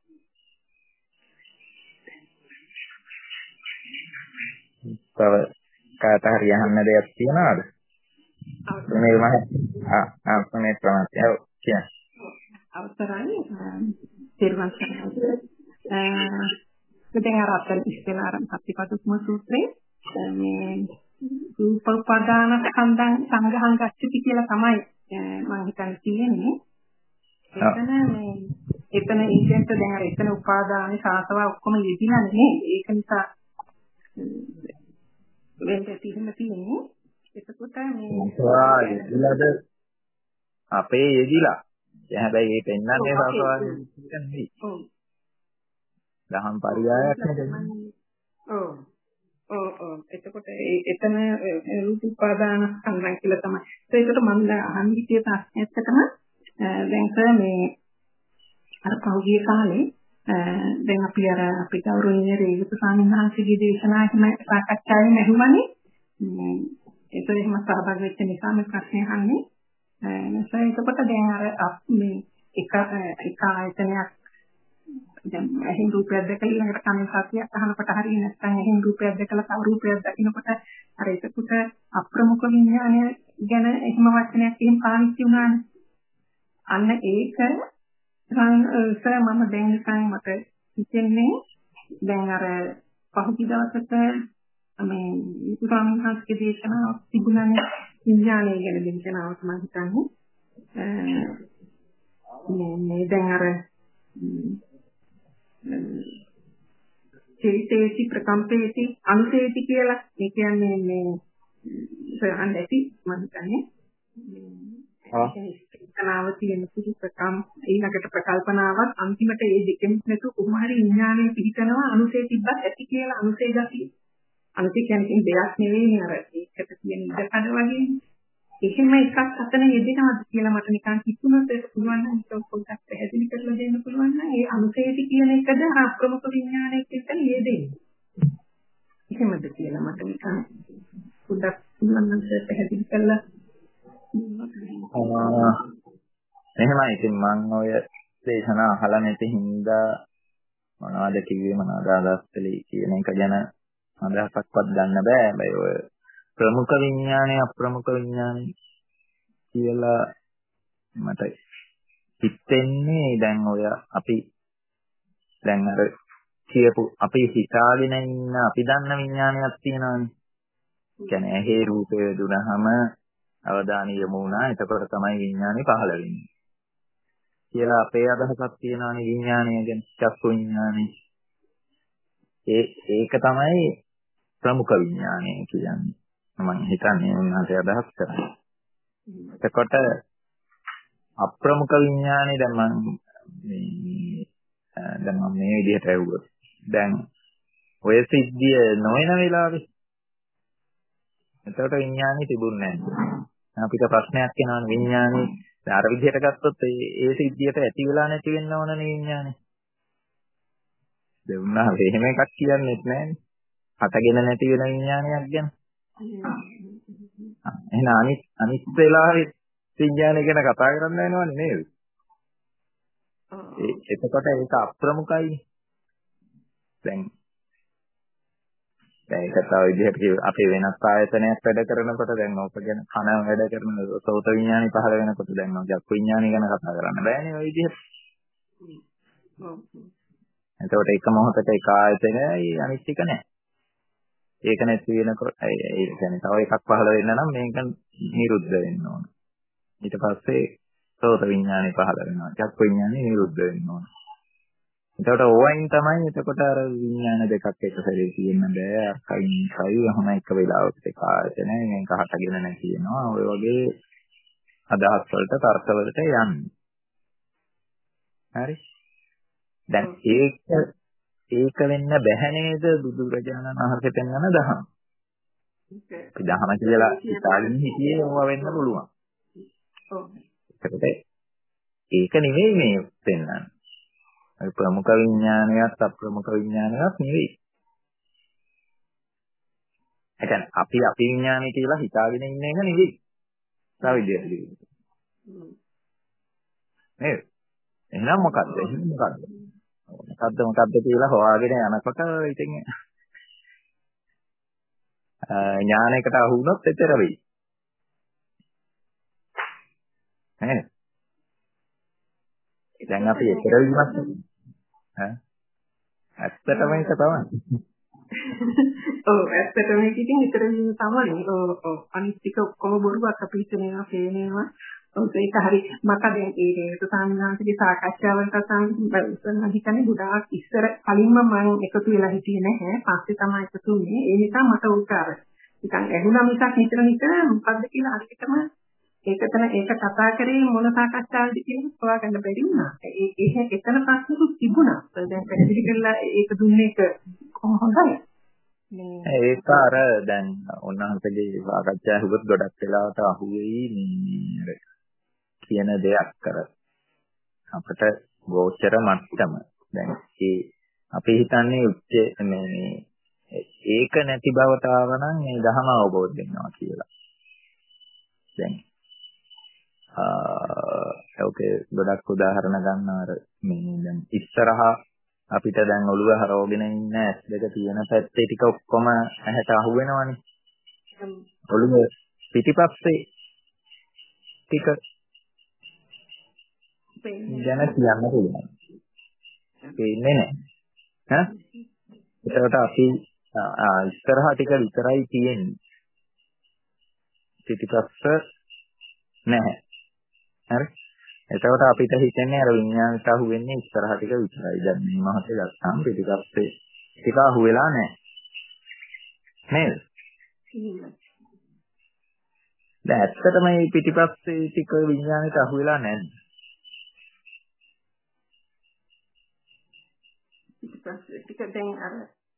තව කාට හරි අහන්න දෙයක් තියෙනවද? මේ මම මේ ප්‍රමාණය කියන්නේ අවසරයි තිරුවන් සරණයි. දැන් අර අපෙන් ඉස්සෙල්ලා අර සත්‍යපතුත්ම සූත්‍රයේ මේ රූපෝපාදාන ස්කන්ධං සංගහං ගච්ඡති කියලා තමයි මම හිතන්නේ තියෙන්නේ. එතන ඉන්ජෙන්ට් දැන් අර එතන උපාදාන සාසව ඔක්කොම යෙදිලා නේ. ඒක නිසා වෙන්නේ තියෙන්නේ. එතකොට මේ අපේ යෙදිලා හැබැයි ඒ පෙන්වන්නේ සාසවාදී නෙවෙයි. ඔව්. දහම් පරියායක් නෙවෙයි. ඔව්. එතකොට එතන රූප උපාදාන සංග්‍රහ කියලා තමයි. ඒකට මම අහන්න හිතේ ප්‍රශ්නයකටම දැන් මේ අර පහුගිය කාලේ දැන් අපි ගෞරවනීය රේවත ස්වාමීන් වහන්සේගේ දේශනාවකම සාකච්ඡාවෙන් ඇහුවානේ. ඒක එහෙම සහභාගී වෙච්ච නිසා මේ ප්‍රශ්නේ අහන්නේ. එතකොට දැන් අර මේ එක ආයතනයක් දැන් එහෙන් රූපයක් දැකලා ඊළඟට කනේ සතියක් අහනකොට හරිය නැත්නම් එහෙන් රූපයක් දැකලා තව රූපයක් දකින්නකොට අර ඒකට අප්‍රමුඛ විඥානය ගැන එහෙම වචනයක් එහෙම පාවිච්චි වුණානේ. අන්න ඒක මම දැන් නිකන් මට හිතෙන්නේ දැන් අර පහුගිය දවසක මේ ස්වාමීන් වහන්සේගේ දේශනාවක් තිබුණානේ විඥානය ගැන දේශනාවක් මම හිතන්නේ මේ දැන් අර චේතේති ප්‍රකම්පේති අනුසේති කියලා. ඒ කියන්නේ මේ සයන් ඇති මම කියන්නේ චේතනාව තියෙන සුදු ප්‍රකම් ඊළඟට ප්‍රකල්පනාවක් අන්තිමට මේ දෙකෙන් නැතු කොහොම හරි විඥානයේ පිහිටනවා අනුසේ තිබ්බත් ඇති කියලා අනුසේ ගතිය. අනුසේ කියන්නේ දෙයක් නෙවෙයි අර ඒකට තියෙන ඉඩකඩ වගේ. එහෙම එකක් අතන යෙදෙනවද කියලා මට නිකන් හිතුණොත් ඒක පුළුවන් නම් ඒක පොඩ්ඩක් පැහැදිලි කරලා දෙන්න පුළුවන් නම් ඒ අනුසේති කියන එකද අප්‍රමුඛ විඥානයේ කියන යෙදෙන්නේ. එහෙමද කියලා මට නිකන් පොඩ්ඩක් පුළුවන් නම් පැහැදිලි කරලා එහෙමයි. ඉතින් මම ඔය දේශනා අහලා නැති හින්දා මොනවද කිව්වේ මොනවද අදහස් කළේ කියන එක ගැන අදහසක්වත් ගන්න බෑ. හැබැයි ඔය ප්‍රමුඛ විඥානය අප්‍රමුඛ විඥානය කියලා මට හිතෙන්නේ දැන් ඔය අපි දැන් අර කියපු අපි හිතාගෙන ඉන්න අපි දන්න විඥානයක් තියෙනවානේ. කියන්නේ ඇහි රූපය දුනහම අවධානය යොමු වුණා. එතකොට තමයි විඥානය පහළ වෙන්නේ. කියලා අපේ අදහසක් තියෙනවානේ විඥානය ගැන චක්කු විඥානය. ඒක තමයි ප්‍රමුඛ විඥානය කියන්නේ. මම හිතන්නේ උන්වහන්සේ අදහස් කරන්නේ. එතකොට අප්‍රමුඛ විඥානේ දැන් මම මේ විදිහට ඇහුවොත් දැන් ඔය සිද්ධිය නොවන වෙලාවේ එතකොට විඥානේ තිබුණේ නැහැ. අපිට ප්‍රශ්නයක් එනවනේ විඥානේ අර විදිහට ගත්තොත් ඒ සිද්ධියට ඇති වෙලා නැති වෙන්න ඕනනේ විඥානේ. දෙවුණා එහෙම එකක් කියන්නේත් නැහැනේ. හටගෙන නැති වෙන විඥානයක් ගැන. එහෙනම් අනිත් වෙලාවේ විඥානය ගැන කතා කරන්න වෙනවනේ නේද? එතකොට ඒක අප්‍රමුඛයි. දැන් ඒක තව විදිහට අපේ වෙනස් ආයතනයක් වැඩ කරනකොට දැන් ඕක ගැන කන වැඩ කරන සෝත විඥානය පහළ වෙනකොට දැන් ඔය චක්කු විඥානය ගැන කතා කරන්න බෑනේ ওই විදිහට. එතකොට එක මොහොතක එක ආයතනයයි අනිත් එක නැහැ. ඒක නැති වෙනකොට ඒ කියන්නේ තව එකක් පහළ වෙන්න නම් මේක නිරුද්ධ වෙන්න ඕන. ඊට පස්සේ සෝත විඥානය පහළ වෙනවා. චක්කු විඥානය නිරුද්ධ වෙන්න ඕන. එතකොට ඕවයින් තමයි එතකොට අර විඥාන දෙකක් එක සැරේ තියෙන්න බෑ. අකයින් කයි වහම එක වෙලාවකට එක ආයතනය මේක හටගෙන නැති වෙනවා. ඔය වගේ අදහස් වලට තර්ක වලට යන්නේ. හරි. දැන් ඒක වෙන්න බැහැ නේද බුදුරජාණන් වහන්සේ පෙන්වන දහම. ඒක දහම කියලා ඉතාලින් හිතියේ ඕවා වෙන්න පුළුවන්. ඒකට ඒක නෙවෙයි මේ පෙන්වන්නේ. ඒ ප්‍රමුඛ විඥානයත් අප්‍රමුඛ විඥානයත් නෙවෙයි. ඒ කියන්නේ අපි විඥානය කියලා හිතාගෙන ඉන්න එක නෙවෙයි. තව විදිහට කියන්න. නේද? එහෙනම් මොකද්ද? මොකද්ද කියලා හොයාගෙන යනකොට ඉතින් ඥානයකට අහු වුණොත් එතර වෙයි. නේද? දැන් අපි එතර වීමක් ඇත්තටම ඒක තමයි. ඔව් ඇත්තටම ඒක ඉතින් එතර වීම තමයි. ඔව් අනිත් ටික ඔක්කොම බොරුවක් අපි හිතනවා පේනවා. ඔව් ඒක හරි මට දැන් ඒක සාමාන්‍යයෙන් සාකච්ඡාවලට සම්බන්ධ හිතන්නේ ගොඩාක් ඉස්සර කලින්ම මම එකතු වෙලා හිටියේ නැහැ. පස්සේ තමයි එකතු වුනේ. ඒ නිසා මට උත් අර නිකන් ඇහුණා මිසක් හිතන මොකද්ද කියලා හරියටම ඒක කතා කරේ මොන සාකච්ඡාවද කියලා හොයාගන්න බැරි වුණා. ඒක එතන ප්‍රශ්නකුත් තිබුණා. දැන් පැහැදිලි කරලා ඒක දුන්නේ එක කොහොමද? ඒක අර දැන් උන්වහන්සේගේ සාකච්ඡා හුවත් ගොඩක් වෙලාවට අහුවෙයි මේ කියන දෙයක් කර අපිට ගෝචර මට්ටම. දැන් අපි හිතන්නේ උච්චේ මේ ඒක නැති බවට ආවනම් මේ ධර්ම අවබෝධ වෙනවා කියලා. දැන් ඕකේ ගොඩක් උදාහරණ ගන්න අර මේ දැන් ඉස්සරහා අපිට දැන් ඔළුව හරවගෙන ඉන්න ඇස් දෙක තියෙන පැත්තේ ටික ඔක්කොම ඇහැට අහු වෙනවනේ. ඔළුව පිටිපස්සේ ටික ගැන කියන්න පුළුවන්. පේන්නේ නැහැ. ඒකට අපි ඉස්සරහා ටික විතරයි තියෙන්නේ. පිටිපස්ස නැහැ. හරි. එතකොට අපිට හිතෙන්නේ අර විඥානයට අහු වෙන්නේ ඉස්සරහ ටික විතරයි. දැන් මේ මොහොතේ ගත්තාම පිටිපස්සේ ටික අහු වෙලා නැහැ. නේද? දැන් ඇත්තටම මේ පිටිපස්සේ ටික විඥානයට අහු වෙලා නැද්ද? පිටිපස්සේ ටික දැන් අර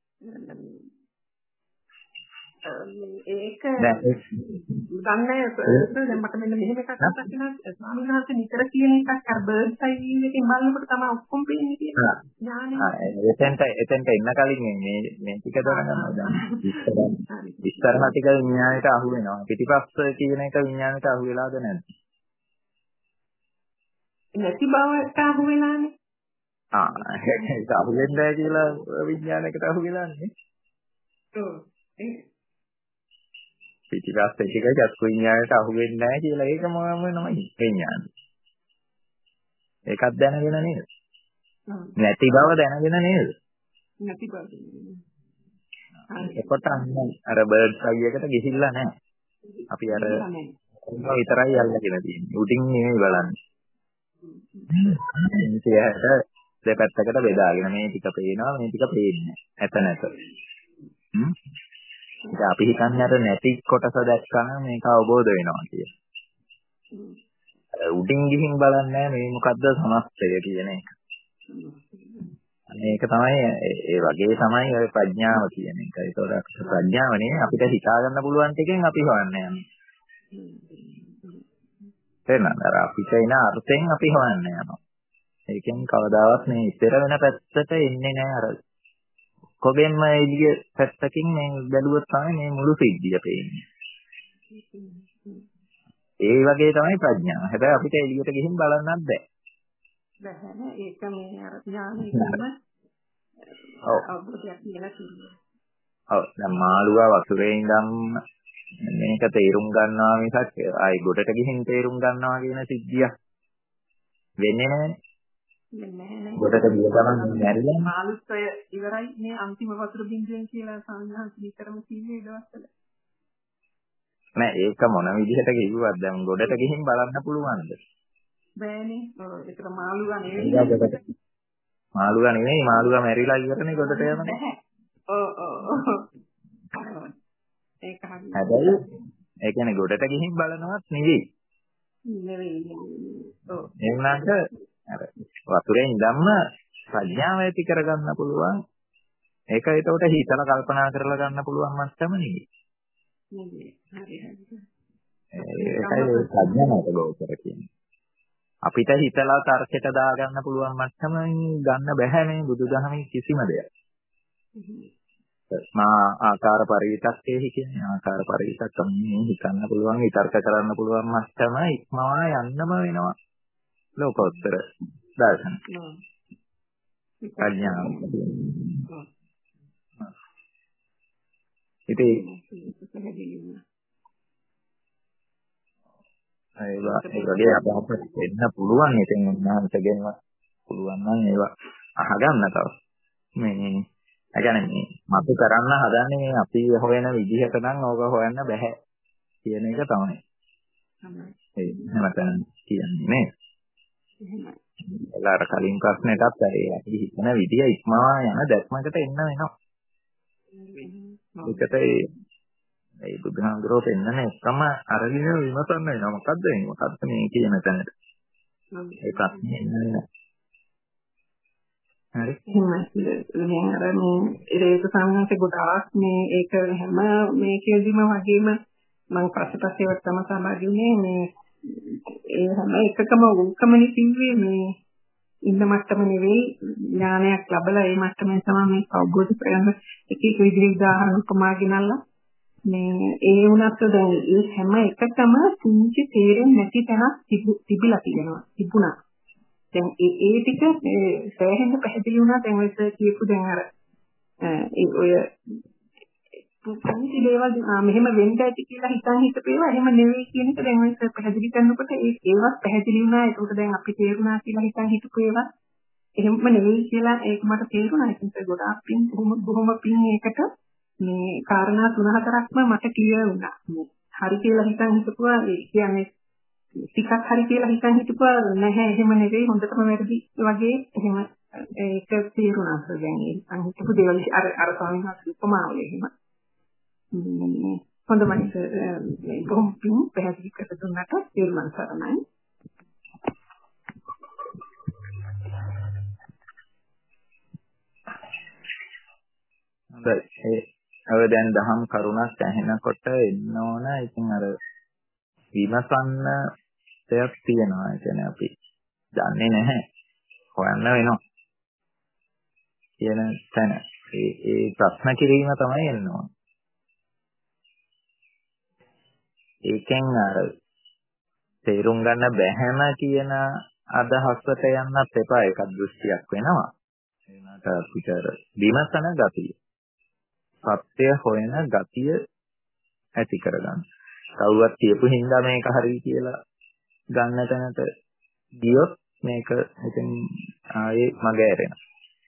ඒක දැන් ගන්නෑ දැන් මට මෙන්න මෙහෙම එකක් මතක් වෙනවා ස්වාමීන් වහන්සේ නිතර කියන එකක් අර බර්ඩ්ස් අයි වීව් එකෙන් බලනකොට තමයි ඔක්කොම පේන්නේ කියලා ඥානෙ එතෙන්ට එන්න කලින් මේ ටික දැනගන්නවා දැන් ඉස්සරහ ටික විඥාණයට අහු වෙනවා පිටිපස්ස කියන එක විඥාණයට අහු වෙලාද නැද්ද නැති බවට අහු වෙලානේ ඒක අහු වෙන්නේ කියලා විඥානයකට අහු වෙලානේ ඔව් පිටිපස්සේ ටික චක්කු විඥාණයට අහු වෙන්නේ නැහැ කියලා ඒක මොනම නමයි විඥානය. ඒකත් දැනගෙන නේද? නැති බව දැනගෙන නේද? නැති බව. එතකොට අර බර්ඩ්ස් අයියකට ගිහිල්ලා නැහැ. අපි අර විතරයි අල්ලගෙන තියෙන්නේ. උඩින් නෙමෙයි බලන්නේ. ඉතින් දෙපැත්තකට බෙදාගෙන මේ ටික පේනවා මේ ටික පේන්නේ නැහැ. නැත. ඉතින් අපි හිතන්නේ අර නැති කොටස දැක්කම මේක අවබෝධ වෙනවා කියලා. උඩින් ගිහින් බලන්නේ මේ මොකද්ද සමස්තය කියන එක. මේක තමයි ඒ වගේ තමයි ඔය ප්‍රඥාව කියන එක. ඒතකොට ප්‍රඥාව නේ අපිට හිතා ගන්න පුළුවන් ටිකෙන් අපි හොයන්නේ යන්නේ. තේරෙනවද? අර අපිට එන අර්ථයෙන් අපි හොයන්නේ යනවා. ඒකෙන් කවදාවත් මේ ඉතර වෙන පැත්තට එන්නේ නැහැ අර කොගෙන්ම එළිය පැත්තකින් මේ බැලුවොත් තමයි මේ මුළු සිද්ධිය පේන්නේ. ඒ වගේ තමයි ප්‍රඥාව. හැබැයි අපිට එළියට ගිහින් බලන්නත් බෑ. බෑ. ඒක මේ අර ඥානෙකම අවබෝධයක් කියලා කියනවා. ඔව්. දැන් මාළුවා වතුරේ ඉඳන් මේක තේරුම් ගන්නවා මිසක් ආයි ගොඩට ගිහින් තේරුම් ගන්නවා කියන සිද්ධිය වෙන්නේ නැහැ. ගොඩට ගිය ගමන් මැරිලා මාළුස්සය ඉවරයි මේ අන්තිම වතුර බින්දුවෙන් කියලා සංඝාස විතරම කිව්වේ දවස්වල. නෑ ඒක මොන විදිහට කිව්වද දැන් ගොඩට ගිහින් බලන්න පුළුවන්ද? බෑනේ. ඔව් ඒක මාළුවා නෙවෙයි. මාළුවා නෙවෙයි මාළුවා මැරිලා ඉවරනේ ගොඩට යන්නේ. ඔව් ඔව්. ඒක හරියි. හැබැයි ඒ කියන්නේ ගොඩට ගිහින් බලනවත් නෙවෙයි. නෙවෙයි. ඔව්. ඒ වුණාට අර වතුරේ ඉඳන්ම ප්‍රඥාව ඇති කරගන්න පුළුවන්. ඒක ඒකට හිතලා කල්පනා කරලා ගන්න පුළුවන් මට්ටම නෙවෙයි. නෙවෙයි. හරි හරි. ඒකයි ප්‍රඥාවට ගෝචර කියන්නේ. අපිට හිතලා තර්කයට දාගන්න පුළුවන් මට්ටමින් ගන්න බෑ මේ බුදුදහමේ කිසිම දෙයක්. මා ආකාර පරිවිතක්කේ කියන්නේ ආකාර පරිවිතක්කම හිතන්න පුළුවන් විතර්ක කරන්න පුළුවන් මට්ටම ඉක්මවා යන්නම වෙනවා. ලෝකෝත්තර දර්ශන. ප්‍රඥාව. ඉතින් ඒ වගේ අපහසු වෙන්න පුළුවන්. ඉතින් උන්වහන්සේගෙන්ම පුළුවන් නම් ඒවා අහගන්න තව. මේ ඒ කියන්නේ මතු කරන්න හදන්නේ අපි හොයන විදිහට නම් ඕක හොයන්න බෑ කියන එක තමයි. ඒ හැමතැන කියන්නේ නේ. එලාර කලින් ප්‍රශ්නෙටත් අපි හිතන විදිය ඉක්මවා යන දැක්මකට එන්න වෙනවා. ඒකට ඒ බුදුහාමුදුරුවෝ පෙන්නන එකම අරගෙන විමසන්න වෙනවා. මොකද්ද මේ? මොකද්ද මේ කියන තැනට? ඒ ප්‍රශ්නේ එන්නේ. හරි. එහෙනම් අර මේ ඒක සම්මත ගොඩාක් මේ ඒක හැම මේකෙදිම වගේම මම පස්සේ වත්තම සමාජුනේ මේ ඒ හැම එකකම උන්කමනේ කිව්වේ මේ ඉන්න මට්ටම නෙවෙයි ඥානයක් ලැබලා ඒ මට්ටමෙන් තමයි මේ අවබෝධ කරගන්න එක එක විදිහට උදාහරණ උපමා ගෙනල්ලා මේ ඒ වුණත් දැන් ඒ හැම එකකම පුංචි තේරෙන්නේ නැති තැනක් තිබිලා තියෙනවා තිබුණා. දැන් ඒ ටික සෑහෙන පැහැදිලි වුණා දැන් ඔය කියපු දැන් අර ඒ ඔය පුංචි දේවල් මෙහෙම වෙන්න ඇති කියලා හිතන් හිතපේවා එහෙම නෙවෙයි කියන එක දැන් ඔය පැහැදිලි කරනකොට ඒවත් පැහැදිලි වුණා. ඒකට දැන් අපි තේරුණා කියලා හිතන් හිතපු ඒවා එහෙම නෙවෙයි කියලා ඒක මට තේරුණා. ඒක ගොඩාක් පින් බොහොම පින් ඒකට මේ කාරණා 3-4ක්ම මට ක්ලියර් වුණා. හරි කියලා හිතන් හිතපුවා ඒ කියන්නේ ටිකක් හරි කියලා හිතන් හිටපුවා නැහැ එහෙම නෙවෙයි හොඳටම වැරදි වගේ එහෙම ඒක තේරුණා දැන් ඒ හිතපු දේවල් අර ස්වාමීන් වහන්සේ උපමාවල එහෙම හොඳමයි මේ බොහොම පිං පැහැදිලි කර දුන්නට තේරුම් ගන්නයි. හොඳයි. අර දැන් දහම් කරුණක් ඇහෙනකොට එන්න ඕන. ඉතින් අර විමසන්න දෙයක් තියෙනවා. ඒ කියන්නේ අපි දන්නේ නැහැ. හොයන්න වෙනවා. කියන තැන. ඒ ප්‍රශ්න කිරීම තමයි එන්න ඕන. ඒකෙන් අර තේරුම් ගන්න බැහැම කියන අදහසට යන්නත් එපා. ඒක දෘෂ්ටියක් වෙනවා. ඒකට අපිට විමසන ගතිය. සත්‍ය හොයන ගතිය ඇති කරගන්න. කවුරුත් කියපු හින්දා මේක හරි කියලා ගන්න තැනට ගියොත් මේක ඉතින් ආයේ මග ඇරෙනවා.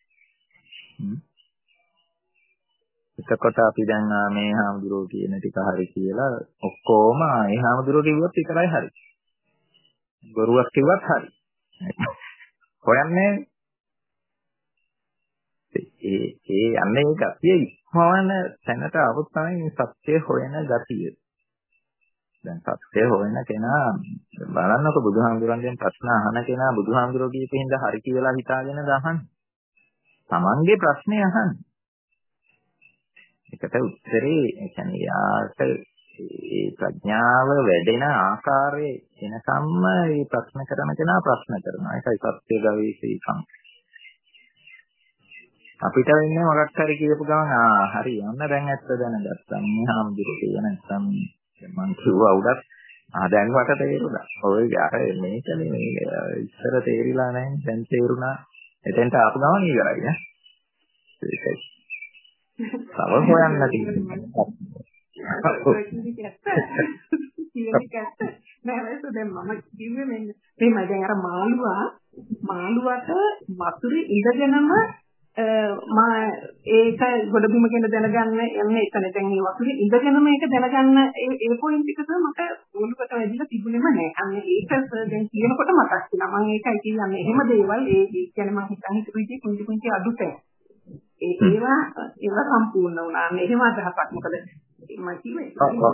එතකොට අපි දැන් මේ හාමුදුරුවෝ කියන ටික හරි කියලා ඔක්කොම ඒ හාමුදුරුවෝ කිව්වොත් විතරයි හරි. බොරුවක් කිව්වත් හරි. හොයන්නේ ඒ යන්නේ ගතිය ඉක්මවන තැනට આવොත් තමයි සත්‍ය හොයන ගතිය. දැන් සත්‍ය හොයන කෙනා බලන්නකො බුදුහාමුදුරන්ගෙන් ප්‍රශ්න අහන කෙනා බුදුහාමුදුරුවෝ කියපු හින්දා හරි කියලා හිතාගෙන අහන්නේ. තමන්ගේ ප්‍රශ්නේ අහන්නේ. ඒකට උත්තරේ ඒ කියන්නේ යාට ඒ ප්‍රඥාව වැඩෙන ආකාරයේ එනකම්ම මේ ප්‍රශ්න කරන කෙනා ප්‍රශ්න කරනවා. ඒකයි සත්‍ය ගවේෂීකම්. අපිට වෙන්නේ මොකක් හරි කියපු ගමන් හරි යන්න දැන් ඇත්ත දැනගත්තා. මේ හාමුදුරුවෝ කියන නැත්නම් මම කිව්වා උඩත් දැන් වට තේරුණා. ඔය අර මේකනේ මේ ඉස්සර තේරිලා නැහැ දැන් තේරුණා. එතෙන්ට ආපු ගමන් ඉවරයි නේ. ඒකයි. තව හොයන්න තියෙනවා. මම කිව්වේ මෙන්න දැන් අර මාළුවට වතුරේ ඉඳගෙනම ඒක ගොඩබිම කියන දැනගන්න යන්නේ එතන. දැන් මේ වතුරේ ඉඳගෙනම මේක දැනගන්න ඒ පොයින්ට් එක තමයි මට ඕනකට වැඩිලා තිබුණේම නෑ. අන්න ඒක දැන් කියනකොට මතක් වෙනවා. මම ඒකයි කියන්නේ. එහෙම දේවල් ඒ කියන්නේ මම හිතන්නේ විදිහේ කුංචි අඩුතේ. ඒවා සම්පූර්ණ වුණා. එහෙම අදහසක්. මොකද මම කිව්වේ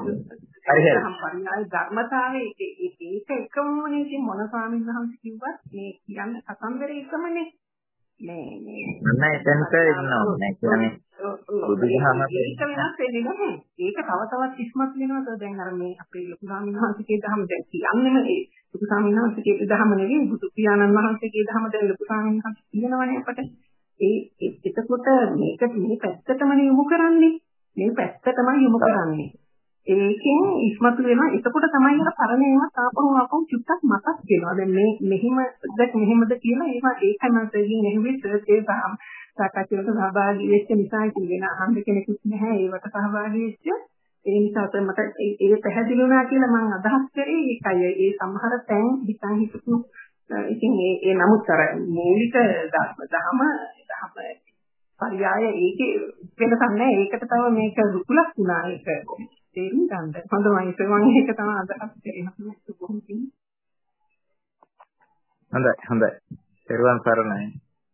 ධර්මතාවයේ ඒක එකමනේ. ඉතින් මොන ස්වාමීන් වහන්සේ කිව්වත් මේ කියන්නේ කතන්දරේ එකමනේ. නෑ එතනට එන්න ඕනේ. කියන්නේ බුදුදහම ඒක වෙනස් වෙන්නේ නැහැ. ඒක තව තවත් ඉස්මත් වෙනවා. දැන් අර මේ අපේ ලොකු ස්වාමීන් වහන්සේගේ ධර්ම දැන් කියන්නේම ඒ ලොකු ස්වාමීන් වහන්සේගේ ධර්ම නෙවෙයි බුදු පියාණන් වහන්සේගේ ධර්ම දැන් ලොකු ස්වාමීන් වහන්සේ කියනවනේ අපට. එතකොට මේක මේ පැත්තටම යොමු කරන්නේ. මේ පැත්තටම යොමු කරන්නේ. ඒකෙන් ඉස්මතු වෙනවා. එතකොට තමයි අර පරණේවත් ආපහු චුට්ටක් මතක් වෙනවා. දැන් මේ මෙහෙමද කියලා ඒකයි මම දෙයින් එහුවේ සර්චේ සාකච්ඡාවට සහභාගී වෙච්ච නිසා කියන අහන්න කෙනෙකුත් නැහැ. ඒවට සහභාගී වෙච්ච ඒ නිසා තමයි මට ඒක පැහැදිලි වුණා කියලා මම අදහස් කරේ. ඒකයි ඒ සමහර තැන් හිතන් හිතපු ඉතින් ඒ නමුත් අර මූලික ධර්ම පරියාය ඒකේ වෙනසක් නැහැ. ඒකට තව මේක රුකුලක් වුණා. ඒක තේරුම් ගන්න. හොඳයි ඒක මම ඒක තමයි අදහස් කරේ. හොඳයි. පෙරවන් සරණයි.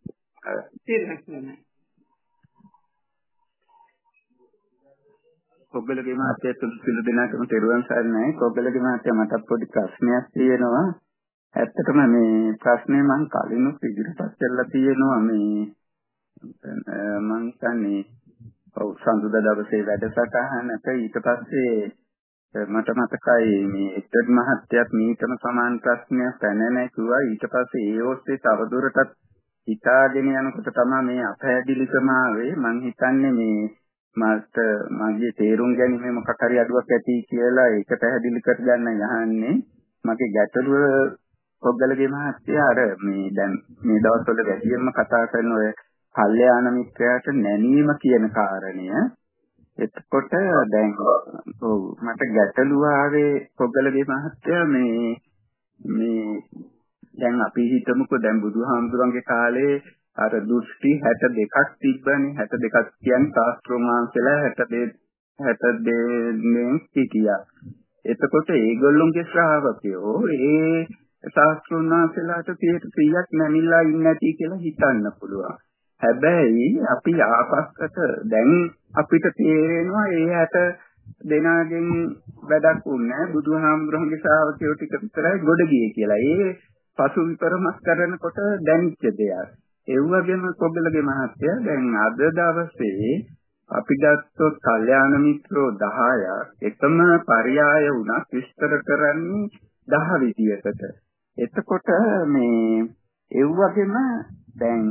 කොග්ගලගේ මහත්තයා තුන් දෙනාටම පෙරවන් සරණයි. කොග්ගලගේ මහත්තයා මට පොඩි ප්‍රශ්නයක් තියෙනවා. ඇත්තටම මේ ප්‍රශ්නේ මම කලිනුත් ඉදිරිපත් කරලා තියෙනවා. මේ මම හිතන්නේ සඳුදා දවසේ වැඩසටහනක ඊට පස්සේ මට මතකයි මේ එක්ටර් මහත්තයාත් මීටම සමාන ප්‍රශ්නයක් පැනනයි කිව්වා. ඊට පස්සේ ඒ ඔස්සේ තවදුරටත් හිතාගෙන යනකොට තමයි මේ අපහැදිලිකම ආවේ. මම හිතන්නේ මේ මට මගේ තේරුම් ගැනීම මොකක් හරි අඩුවක් ඇති කියලා ඒක පැහැදිලි කරගන්න යහන්නේ. මගේ ගැටලුව කොග්ගලගේ මහත්තයා අර මේ දැන් මේ දවස්වල වැඩියෙන්ම කතා කරන ඔය කල්යාණ මිත්‍රයාට නැනීම කියන කාරණය. එතකොට දැන් මට ගැටලුව ආවේ කොග්ගලගේ මහත්තයා මේ දැන් අපි හිතමුකෝ දැන් බුදුහාමුදුරන්ගේ කාලේ අර දෘෂ්ටි 62ක් තිබ්බනේ. 62ක් කියන්නේ ශාස්ත්‍රෝන් වහන්සේලා 62 න් හිටියා. එතකොට ඒගොල්ලොන්ගේ ශ්‍රාවකයෝ ඒ ශාස්ත්‍රඥ වහන්සේලාට 100% නැමිලා ඉන්නේ නැති කියලා හිතන්න පුළුවන්. හැබැයි අපි ආපස්සට දැන් අපිට තේරෙනවා ඒ 60 දෙනාගෙන් වැඩක් වුණේ බුදුහාමුදුරන්ගේ ශ්‍රාවකයෝ ටික විතරයි ගොඩ ගියේ කියලා. ඒ පසු විපරමස් කරනකොට දැනෙච්ච දෙයක්. ඒ වගේම කොබ්බලගේ මහත්තයා දැන් අද දවසේ අපි ගත්තොත් කල්යාණ මිත්‍රෝ 10ක් එකම පරයය වුණා විස්තර කරන්නේ 10 විදියකට. එතකොට මේ ඒ වගේම දැන්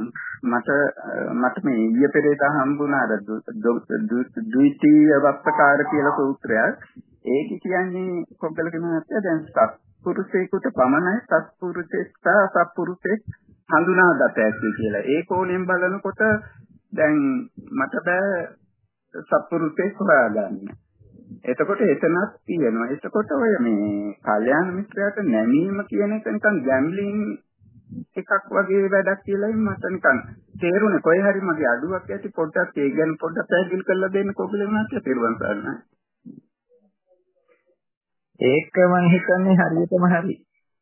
මට මේ ඊයේ පෙරේදා හම්බුණා අර ද්විතීය වප්පකාර කියලා සූත්‍රයක්. ඒක කියන්නේ කොබ්බලගේ මහත්තයා දැන් සත්පුරුෂයෙකුට පමණයි සත්පුරුෂෙක් හඳුනාගත හැකි කියලා. ඒ කෝණයෙන් බලනකොට දැන් මට බෑ සත්පුරුෂයෙක් හොයාගන්න. එතකොට එතනක් තියෙනවා. එතකොට ඔය මේ කල්යාණ මිත්‍රයාට නැමීම කියන එක නිකන් ගැම්ලින් එකක් වගේ වැඩක් කියලා මට නිකන් තේරුණේ. කොයි හරි මගේ අඩුවක් ඇති පොඩ්ඩක් ඒ ගැන පොඩ්ඩක් පැහැදිලි කරලා දෙන්න කොබ්බලේ මහත්තයා තේරුම් ගන්න. ඒක මම හිතන්නේ හරියටම හරි.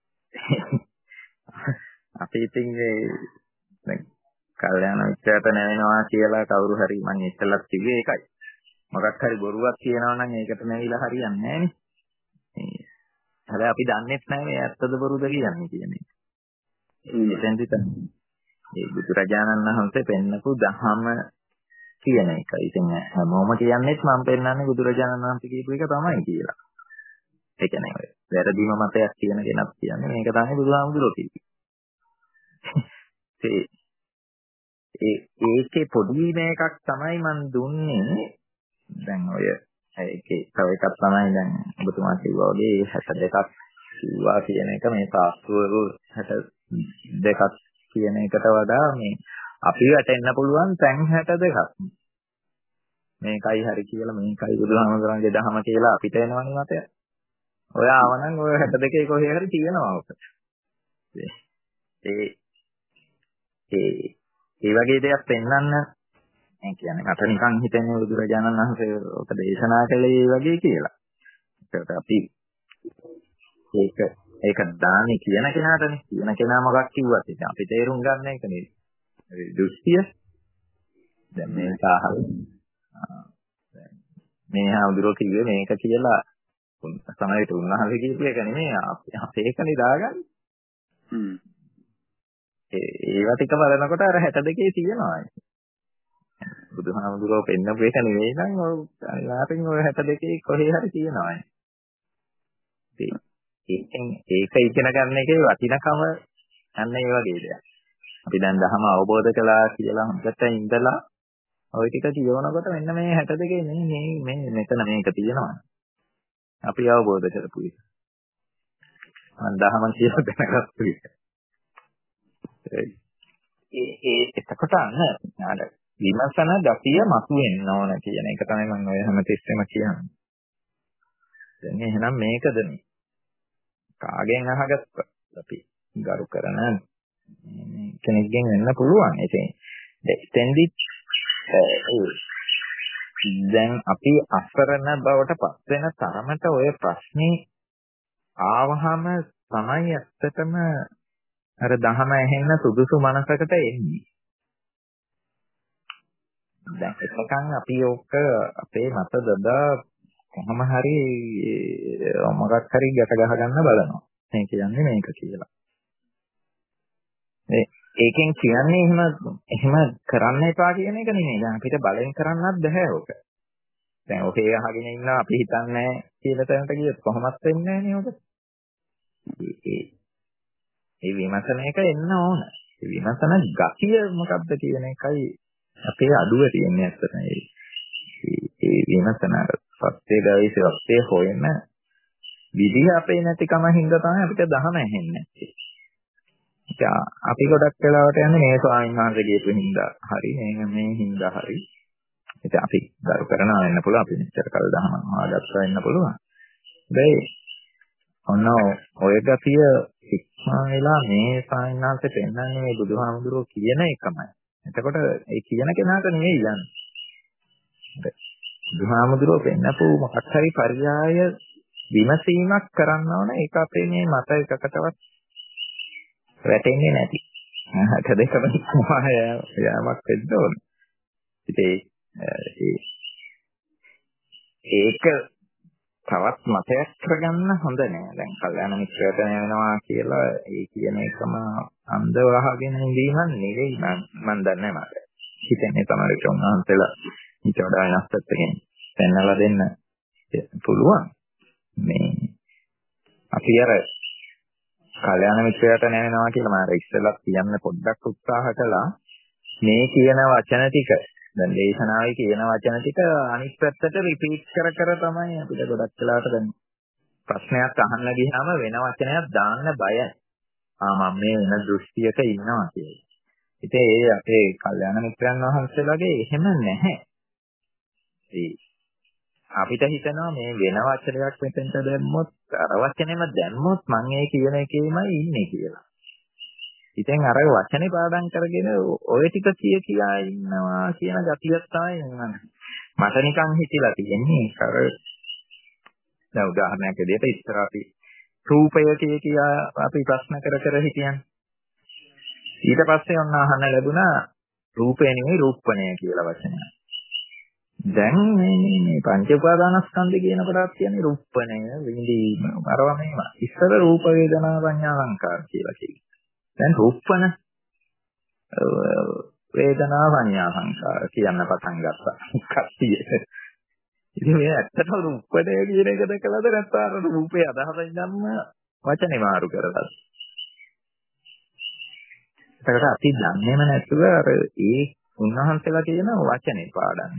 අපි ඉතින් දැන් කල්යාණ මිත්‍රයාට නැවෙනවා කියලා කවුරු හරි මම ඉස්සෙල්ලත් කිව්වේ ඒකයි. මොකක් හරි බොරුවක් කියනවා නම් ඒකට නැවිලා හරියන්නේ නැහැ නේ. හැබැයි අපි දන්නේත් නැහැ මේ ඇත්තද බොරුද කියන්නේ කියන එක. එතෙන්දි තමයි මේ බුදුරජාණන් වහන්සේ පෙන්නපු දහම කියන එක. ඉතින් හැමෝම කියන්නේත් මම පෙන්නන්නේ බුදුරජාණන් වහන්සේ කියපු එක තමයි කියලා. ඒ කියන්නේ ඔය වැරදිම මතයක් කියන කෙනක් කියන්නේ මේක තමයි බුදුහාමුදුරුවෝ කිව්වේ. ඒකේ පොඩි මේකක් තමයි මම දුන්නේ. දැන් ඔය ඒකේ තව එකක් තමයි දැන් ඔබතුමා කිව්වා වගේ 62ක් කිව්වා කියන එක මේ සාස්ත්‍රවල 62ක් කියන එකට වඩා මේ අපි වැටෙන්න පුළුවන් තැන් 62ක්. මේකයි හරි කියලා මේකයි බුදුහාමුදුරන්ගේ දහම කියලා අපිට එනවනේ මතය. ඔය ආවනම් ඔය 62 කොහේ හරි තියෙනවා ඔක. ඒ වගේ දෙයක් පෙන්වන්න ඒ කියන්නේ මට නිකන් හිතෙන්නේ බුදුරජාණන් වහන්සේ ඔක දේශනා කළේ ඒ වගේ කියලා. ඒකට අපි ඒක දාන්නේ කියන කෙනාටනේ. කියන කෙනා මොකක් කිව්වත් ඉතින් අපි තේරුම් ගන්න එක නේ. දෘෂ්ටිය. දැන් මේක අහලා මේ හාමුදුරුවෝ කිව්වේ මේක කියලා සමහරවිට උන්වහන්සේ කියපු එක නෙමෙයි අපේ එකනේ දාගන්නේ. ඒවා ටික බලනකොට අර 62 තියෙනවා. බුදුහාමුදුරුවෝ පෙන්නපු එක නෙවෙයි නම් ඔය අනිවාර්යෙන් ඔය 62 කොහේ හරි තියෙනවා. ඒක ඉගෙන ගන්න එකේ වටිනකම අන්න ඒ වගේ දෙයක්. අපි දැන් දහම අවබෝධ කළා කියලා හොඳට ඉඳලා ওই ටික කියවනකොට මෙන්න මේ 62 මේ මෙතන මේක තියෙනවා. අපි අවබෝධ කරපු එක. මම දහම කියලා දැනගත්තු එක. එතකොට අර විමර්ශන ගතිය මතුවෙන්න ඕන කියන එක තමයි මම ඔය හැමතිස්සෙම කියන්නේ. දැන් එහෙනම් මේකද මේ කාගෙන් අහගත්තා අපි ගරු කරන කෙනෙක්ගෙන් වෙන්න පුළුවන්. ඉතින් එතෙන්දි දැන් අපි අසරණ බවට පත් වෙන තරමට ඔය ප්‍රශ්නේ ආවහම තමයි ඇත්තටම අර දහම ඇහෙන්න සුදුසු මනසකට එන්නේ. දැන් එකකන් අපි ඕක අපේ මත දදා කොහොම හරි මොකක් හරි ගැට ගහ ගන්න බලනවා. මේ කියන්නේ මේක කියලා. ඒකෙන් කියන්නේ එහෙම කරන්න එපා කියන එක නෙමෙයි. දැන් අපිට බලෙන් කරන්නත් බෑ ඕක. දැන් ඔකේ අහගෙන ඉන්න අපි හිතන්නේ කියලා තැනට ගියොත් කොහොමත් වෙන්නේ නැහැ නේද? ඒ විමර්ශනයක එන්න ඕන. ඒ විමර්ශන ගතිය මොකක්ද කියන එකයි අපේ අඩුව තියෙන්නේ ඇත්තටම. ඒ විමර්ශන සත්‍යයයි සත්‍ය හොයන විදිහ අපේ නැතිකම හින්දා තමයි අපිට දහම ඇහෙන්නේ නැත්තේ. අපි ගොඩක් වෙලාවට යන්නේ මේ ස්වාමීන් වහන්සේ කියපු හින්දා හරි මේ හින්දා හරි. ඉතින් අපි දරු කරනවා වෙන්න පුළුවන්. අපි මෙච්චර කල් දහම ආදර්ශ වෙන්න පුළුවන්. ඔන්න ඔය ගතිය ඉක්මන් වෙලා මේ ස්වාමීන් වහන්සේ පෙන්නන්නේ මේ බුදුහාමුදුරුවෝ කියන එකමයි. එතකොට ඒ කියන කෙනාට නෙවෙයි යන්නේ. බුදුහාමුදුරුවෝ පෙන්නපු මොකක් හරි පරියාය විමසීමක් කරන්න ඕන. ඒක අපේ මේ මත එකකටවත් වැටෙන්නේ නැති. හට දෙකම යාමක් වෙන්න ඕන. ඉතින් ඒක තවත් මතයක් කරගන්න හොඳ නෑ. දැන් කල්යාණ මිත්‍රයට වෙනවා කියලා ඒ කියන එකම අන්ධව අහගෙන ඉඳීමක් නෙවෙයි මම දන්නේ මට. හිතන්නේ තමයි උන්වහන්සේලා ඊට වඩා වෙනස් පැත්තකින් පෙන්වලා දෙන්න පුළුවන්. මේ අපි අර කල්යාණ මිත්‍රයට නැවෙනවා කියලා මම ඉස්සෙල්ලා කියන්න පොඩ්ඩක් උත්සාහ කළා. මේ කියන වචන ටික දැන් දේශනාවේ කියන වචන ටික අනිත් පැත්තට රිපීට් කර තමයි අපිට ගොඩක් වෙලාවට දැන් ප්‍රශ්නයක් අහන්න ගියාම වෙන වචනයක් දාන්න බයයි. මම මේ වෙන දෘෂ්ටියක ඉන්නවා කියලා. ඉතින් ඒ අපේ කල්යාණ මිත්‍රයන් වහන්සේලාගේ එහෙම නැහැ. අපිට හිතනවා මේ වෙන වචනයක් මෙතෙන්ට දැම්මොත් අර වචනේම දැම්මොත් මම ඒ කියන එකේමයි ඉන්නේ කියලා. ඉතින් අර වචනේ පාඩම් කරගෙන ඔය ටික කියා ඉන්නවා කියන ගතියක් තමයි මට නිකන් හිතිලා තියෙන්නේ. අර දැන් උදාහරණයක් විදිහට ඉස්සර අපි රූපය කියා අපි ප්‍රශ්න කර හිටියන්. ඊට පස්සේ ඔන්න අහන්න ලැබුණා රූපය නෙමෙයි රූපණය කියලා වචනයක්. දැන් මේ පංච උපාදානස්කන්ධ කියන කොටස් කියන්නේ රූපණය විඳීම අරවා මේව. ඉස්සර රූප වේදනා සංඥා සංකාර කියලා කිව්වා. දැන් රූපණ වේදනා සංඥා සංකාර කියන්න පටන් ගත්තා. කට්ටිය. ඉතින් මේ ඇත්තටම රූපණය කියන එක දැකලාද නැත්නම් රූපේ අදහසින් නම් වචනේ මාරු කරලා. ඒකට අපි දන්නේම නැතුව අර ඒ උන්වහන්සේලා කියන වචනේ පාඩම්.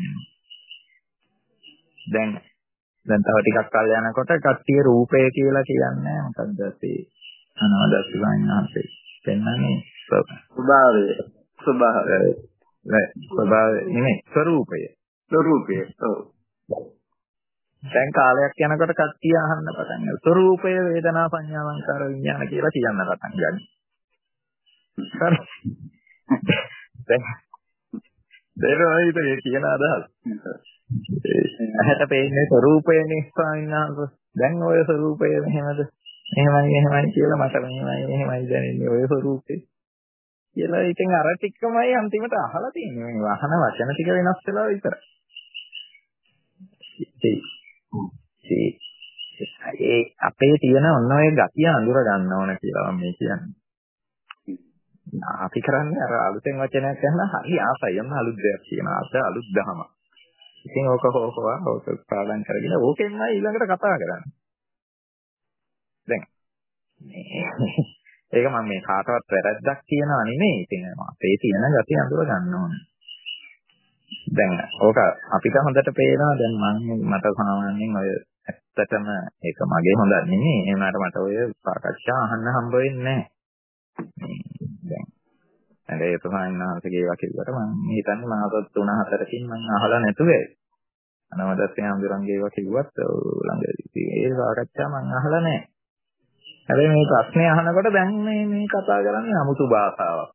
දැන් තව ටිකක් කල් යනකොට කට්ටිය රූපය කියලා කියන්නේ මොකද්ද අපි අනවදස්සි වයින්හන්සේ පෙන්නන්නේ ස්වභාවය නෙමෙයි ස්වરૂපය ඔව් දැන් කාලයක් යනකොට කට්ටිය අහන්න පටන් ගන්නවා ස්වરૂපය වේදනා සංඥා සංකාර විඥාන කියලා කියන්න පටන් ගන්නවා හරි දැන් කියන අදහස් ඇහැට පේන්නේ ස්වરૂපයනේ ස්වාමීන් වහන්සේ. දැන් ඔය ස්වરૂපය මෙහෙමද? එහෙමයි කියලා මට මෙහෙමයි දැනෙන්නේ ඔය ස්වરૂපේ. කියලා ඉතින් අර ටිකමයි අන්තිමට අහලා තියෙන්නේ. මේ වහන වචන ටික වෙනස් වෙලා විතරයි. ඒ අපේ තියෙන ඔන්න ඔය ගතිය අඳුර ගන්න ඕන කියලා මම මේ කියන්නේ. අපි කරන්නේ අර අලුතෙන් වචනයක් ගන්න හරි ආසයි. යන්න අලුත් දෙයක් කියනවා. අලුත් දහම. ඉතින් ඕක පාඩම් කරගෙන ඕකෙන්මයි ඊළඟට කතා කරන්නේ. දැන් ඒක මම මේ කාටවත් වැරද්දක් කියනවා නෙමෙයි. ඉතින් අපේ තියෙන gati අඳුර ගන්න ඕනේ. දැන් ඕක අපිට හොඳට පේනවා. දැන් මට සාමාන්‍යයෙන් ඔය ඇත්තටම ඒක මගේ හොඳ නෙමෙයි. ඒ වුණාට මට ඔය සාකච්ඡා අහන්න හම්බ වෙන්නේ නැහැ. දැන් ඒ ප්‍රමාණනාන්සේගේ ඒවා කිව්වට මම හිතන්නේ මාස 3-4කින් මම අහලා නැතුවේ. අනවදස්සේ ආම්දුරන්ගේ ඒවා කිව්වත් ළඟදී ඒ සාකච්ඡා මම අහලා නැහැ. හැබැයි මේ ප්‍රශ්නේ අහනකොට දැන් මේ කතා කරන්නේ අමුතු භාෂාවක්.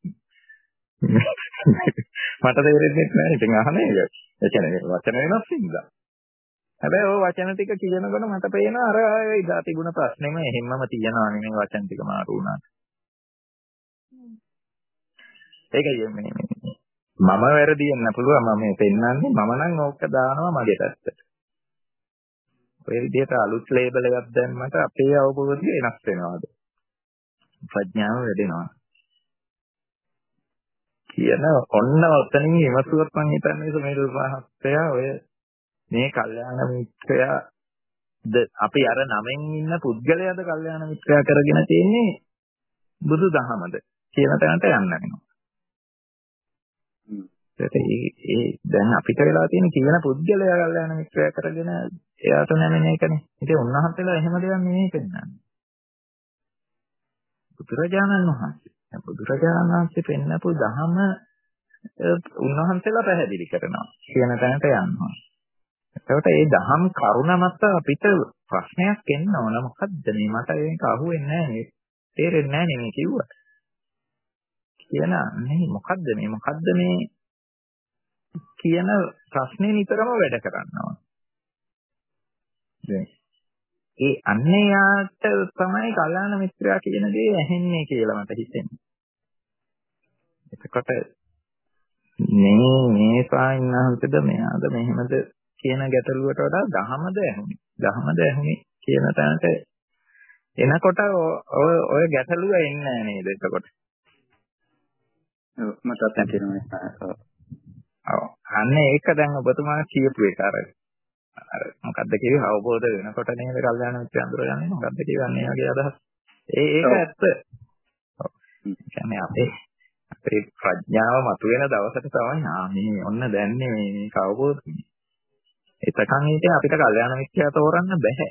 මට තේරෙන්නේ නැහැ ඉතින් අහන්නේ ඒක. ඒ කියන්නේ වචන වෙනස් වෙනවා. හැබැයි ওই වචන ටික කියනකොට මට පේනවා අර ඒ ඉදා තිබුණ ප්‍රශ්නේම එහෙම්මම තියනවා නෙමෙයි වචන ටික මාරු වුණාට. ඒකයි මේ මම වැරදි වෙන්න පුළුවන් මම මේ පෙන්නන්නේ මම නම් ඕක දානවා මගේ පැත්තට. ඔය විදිහට අලුත් ලේබල් එකක් දැම්මට අපේ අවබෝධය වෙනස් වෙනවාද? ප්‍රඥාව වැඩෙනවා. කියන ඔන්න ඔතනින් විමසුවත් මම හිතන්නේ සමීර මහත්තය ඔය මේ කල්යාණ මිත්‍රයා අපි අර නමෙන් ඉන්න පුද්ගලයාද කල්යාණ මිත්‍රයා කරගෙන තියෙන්නේ බුදු දහමද කියන තැනට යන්න වෙනවා. ඒ දැන් අපිට වෙලා තියෙන කියන පුද්ගලයා කල්යාණ මිත්‍රයා කරගෙන එයාට නැමෙන එකනේ. ඉතින් උන්වහන්සේලා එහෙම දෙයක් නෙමෙයි පෙන්නන්නේ. බුදුරජාණන් වහන්සේ පෙන්නපු දහම උන්වහන්සේලා පැහැදිලි කරනවා කියන තැනට යනවා. එතකොට මේ දහම් කරුණ මත අපිට ප්‍රශ්නයක් එන්න ඕන. මොකද්ද මේ මට ඒක අහුවෙන්නේ නැහැ. තේරෙන්නේ නැහැ නේ කිව්වට. කියන මේ මොකද්ද මේ කියන ප්‍රශ්නේ නිතරම වැඩ කරනවා. ඒ අන්නේයාට තමයි කල්යාණ මිත්‍රයා කියන දේ ඇහෙන්නේ කියලා මට හිතෙනවා. එතකොට මේ සායනහන්තද මෙයාද මෙහෙමද කියන ගැටලුවට වඩා දහමද ඇහුනේ කියන තැනට එනකොට ඔය ගැටලුව එන්නේ නේද එතකොට. මටත් හිතෙනවා. ඔව්. අන්න ඒක දැන් ඔබතුමා කියපු එක අර මොකද්ද කිව්වේ අවබෝධ වෙනකොට නේද කල්යාණ මිත්‍ර අඳුරගන්නේ මොකද්ද කියන්නේ වගේ අදහස්. ඒක ඇත්ත. ඔව්. කියන්නේ අපේ ප්‍රඥාව මතුවෙන දවසට තමයි මේ ඔන්න දැන්නේ මේක අවබෝධ වෙන්නේ. එතකන් ඉතින් අපිට කල්යාණ මිත්‍යා තෝරන්න බෑ.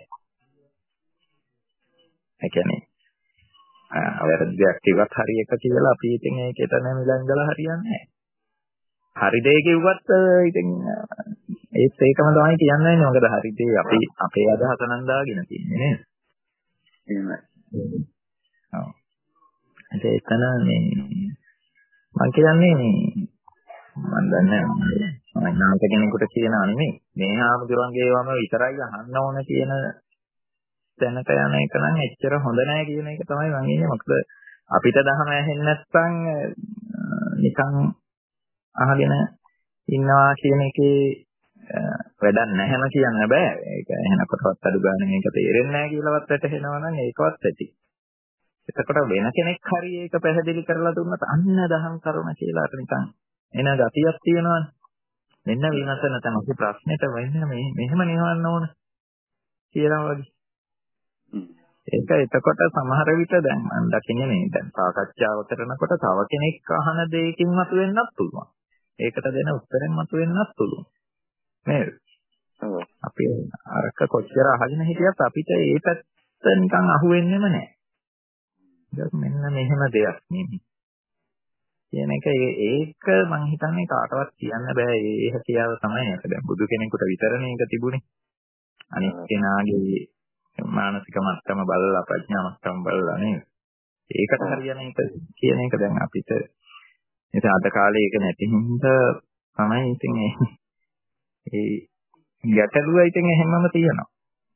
ඒ කියන්නේ අවරදයක් කිව්වත් හරි එක කියලා අපි ඉතින් ඒකට නැමිලා ඉඳලා හරියන්නේ නැහැ. හරි දෙය කිව්වත් ඉතින් ඒකම තමයි කියන්නේ. මොකද හරි දෙය අපි අපේ අදහස නම් දාගෙන තියෙන්නේ නේද? එහෙමයි. ඔව්. එතන මේ මම කියන්නේ මම දන්නේ මම නාමක කෙනෙකුට කියනවා නෙමෙයි. මේ ආමුදුරන්ගේ වම විතරයි අහන්න ඕන කියන දැනට යන එක නම් එච්චර හොඳ නෑ කියන එක තමයි මම ඉන්නේ. මොකද අපිට දහම ඇහෙන්නේ නැත්නම් නිකන් අහගෙන ඉන්නවා කියන එකේ වැඩක් නැහැම කියන්න බෑ. ඒක එහෙනකොටවත් අඩු ගන්න මේක තේරෙන්නේ නැහැ කියලාවත් වැටහෙනවා නම් ඒකවත් ඇති. එතකොට වෙන කෙනෙක් හරි ඒක පැහැදිලි කරලා දුන්නත් අන්න දහම් කරුණ කියලා අර නිකන් එන ගතියක් තියෙනවනේ. මෙන්න විමසන තමයි ප්‍රශ්නෙට වෙන්නේ මෙහෙම නිවන්න ඕන කියලා වගේ. ඒක එතකොට සමහර විට දැන් මම දකින්නේ මේ දැන් සාකච්ඡාව කරනකොට තව කෙනෙක් අහන දෙයකින් මතුවෙන්නත් පුළුවන්. ඒකට දෙන උත්තරෙන් මතුවෙන්නත් පුළුවන්. නේද? ඔව්. අපි අරක කොච්චර අහගෙන හිටියත් අපිට ඒ පැත්ත නිකන් අහුවෙන්නෙම නැහැ. ඒක මෙන්න මෙහෙම දෙයක් නෙමෙයි. කියන එක ඒක මම හිතන්නේ කාටවත් කියන්න බෑ. ඒ හැකියාව තමයි ඒක. දැන් බුදු කෙනෙකුට විතරනේ ඒක තිබුණේ. අනිත් කෙනාගේ මානසික මට්ටම බලලා ප්‍රඥා මට්ටම බලලා නේද? ඒකට හරියන එක කියන එක දැන් අපිට ඉතින් අද කාලේ ඒක නැති හින්දා තමයි ඉතින් ඒ ගැටලුව ඉතින් එහෙමම තියෙනවා.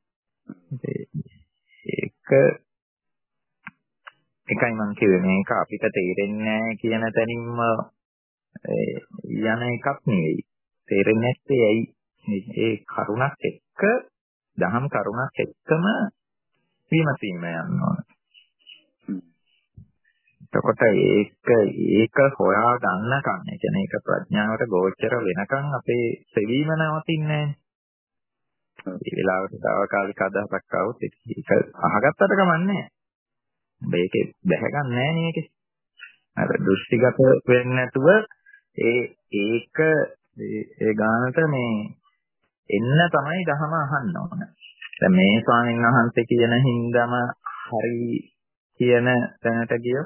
ඒක එකයි මම කිව්වේ මේක අපිට තේරෙන්නේ නැහැ කියන තැනින්ම යන එකක් නෙවෙයි. තේරෙන්නේ නැත්තේ ඇයි ඒ කරුණක් එක්ක දහම් කරුණක් එක්කම විමසීම යන්න ඕන. එතකොට ඒක හොයා ගන්නකම් ඒ කියන්නේ ඒක ප්‍රඥාවට ගෝචර වෙනකම් අපේ සෙවීම නවතින්නේ නැහැ. මේ වෙලාවට තාවකාලික අදහසක් આવුත් ඒක අහගත්තට කමන්නේ. මේකේ බැහැ ගන්න නැහැ නේ ඒකේ. අර දෘෂ්ටිගත වෙන්නේ නැතුව ඒක ඒ ගානට මේ එන්න තමයි ධහම අහන්න ඕන. දැන් මේ ස්වාමීන් වහන්සේ කියන හින්දාම හරි කියන තැනට ගියොත්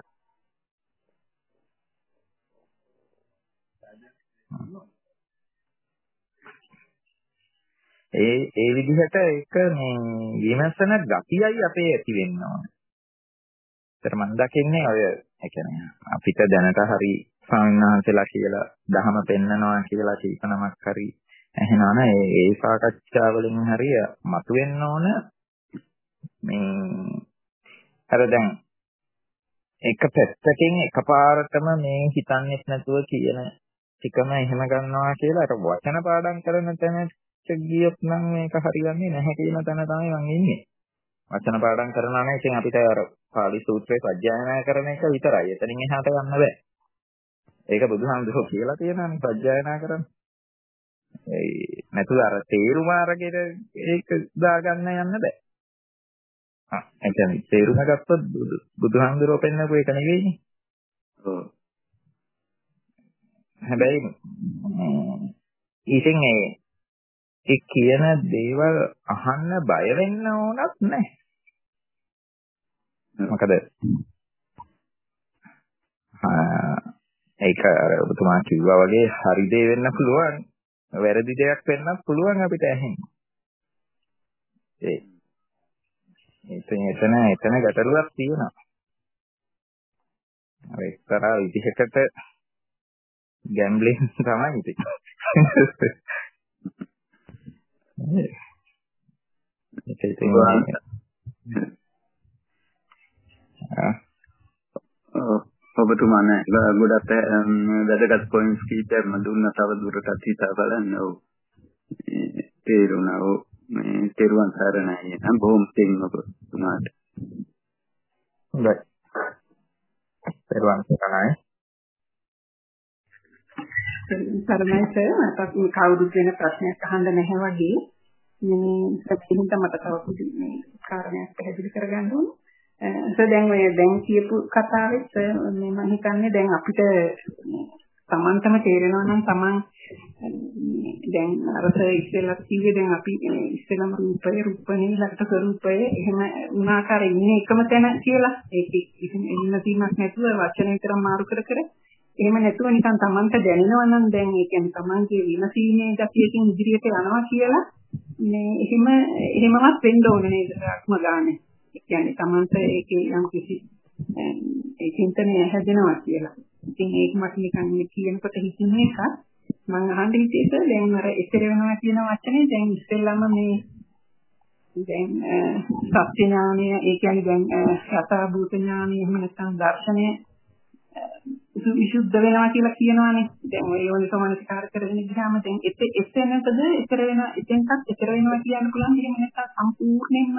ඒ විදිහට ඒක මේ විමර්ශන ගතියයි අපේ ඇති වෙන්න ඕන. ඒතර මම දකින්නේ ඔය ඒ කියන්නේ අපිට දැනට හරි ස්වාමීන් වහන්සේලා කියලා ධහම පෙන්නනවා කියලා කීපනමක් හරි එහෙනම් ඒ සාකච්ඡා වලින් හරිය මතුවෙන්න ඕන මේ අර දැන් එක පැත්තකින් එකපාරටම මේ හිතන්නේත් නැතුව කියන ටිකම එහෙම ගන්නවා කියලා අර වචන පාඩම් කරන තැනට ගියොත් නම් මේක හරියන්නේ නැහැ කියන තැන තමයි මම ඉන්නේ. වචන පාඩම් කරනවා නම් ඉතින් අපිට අර පාලි සූත්‍රයේ සජ්ජායනා කරන එක විතරයි. එතනින් එහාට යන්න බෑ. ඒක බුදුහාමුදුරුවෝ කියලා තියෙනවානේ සජ්ජායනා කරන්න. නැතුව අර තේරුම අරගෙන ඒක දාගන්න යන්න බෑ. ඒ කියන්නේ තේරුම ගත්තොත් බුදුහාමුදුරුවෝ පෙන්නපු එක නෙවෙයිනේ. ඔව්. හැබැයි ඉතින් ඒ කියන දේවල් අහන්න බය වෙන්න ඕනත් නැහැ. මොකද ඒක අර ඔබතුමා කිව්වා වගේ හරි දේ වෙන්න පුළුවන්. වැරදි දෙයක් වෙන්නත් පුළුවන් අපිට ඇහෙන්න. එතන ගැටලුවක් තියෙනවා. අර එක්තරා විදිහකට ගැම්බ්ලින් තමයි ඉතින්. ඒක ඉතින් ඔබතුමාන ගොඩක් වැදගත් පොයින්ට්ස් කීපයක් දුන්නා. තව දුරටත් හිතා බලන්න. ඔව් තේරුණා. ඔව් මේ තේරුවන් සරණයි. නම් බොහොම පිං ඔබතුමාට. හොඳයි. තේරුවන් සරණයි. සරණයි සර්. මට කවුරුත් වෙන ප්‍රශ්නයක් අහන්න නැහැ වගේ. මේ සත්‍යින්ට මට තව පොඩි මේ කාරණයක් පැහැදිලි කරගන්න ඕනේ. දැන් කියපු කතාවෙත් මේ මම හිතන්නේ දැන් අපිට තමන්ටම තේරෙනවා නම් තමන් දැන් අරස ඉස්සෙල්ලා කිව්වේ දැන් අපි ඉස්සෙල්ලාම රූපේ ලක්ෂ ස්වරූපය එහෙම උනාකාර ඉන්නේ එකම තැන කියලා ඒක ඉතින් එන්න තීමක් නැතුව වචන විතරක් මාරු කර එහෙම නැතුව නිකන් තමන්ට දැනෙනවා නම් දැන් ඒ කියන්නේ තමන්ගේ විමසීමේ ගතියකින් ඉදිරියට යනවා කියලා මේ එහෙමවත් වෙන්න ඕනේ නේද ආත්ම ගානේ. ඒ කියන්නේ තමන්ට ඒකේ යම් කිසි ඒ චින්තනය හැදෙනවා කියලා. ඉතින් ඒක මට නිකන් කියනකොට හිතෙන එකක් මම අහන්න හිතේට දැන් අර ඉතිර වෙනවා කියන වචනේ දැන් ඉස්සෙල්ලාම මේ දැන් සත්‍ය ඥානය ඒ කියන්නේ දැන් යථා භූත ඥානය එහෙම නැත්නම් දර්ශනය විසුද්ධ වෙනවා කියලා කියනවානේ. දැන් ඔය යෝනිසමනස්කාර කරගෙන ගියාම දැන් එතනකද ඉතර වෙන එතෙන්ටත් ඉතර වෙනවා කියන්න පුළුවන්. එහෙම නැත්නම් සම්පූර්ණයෙන්ම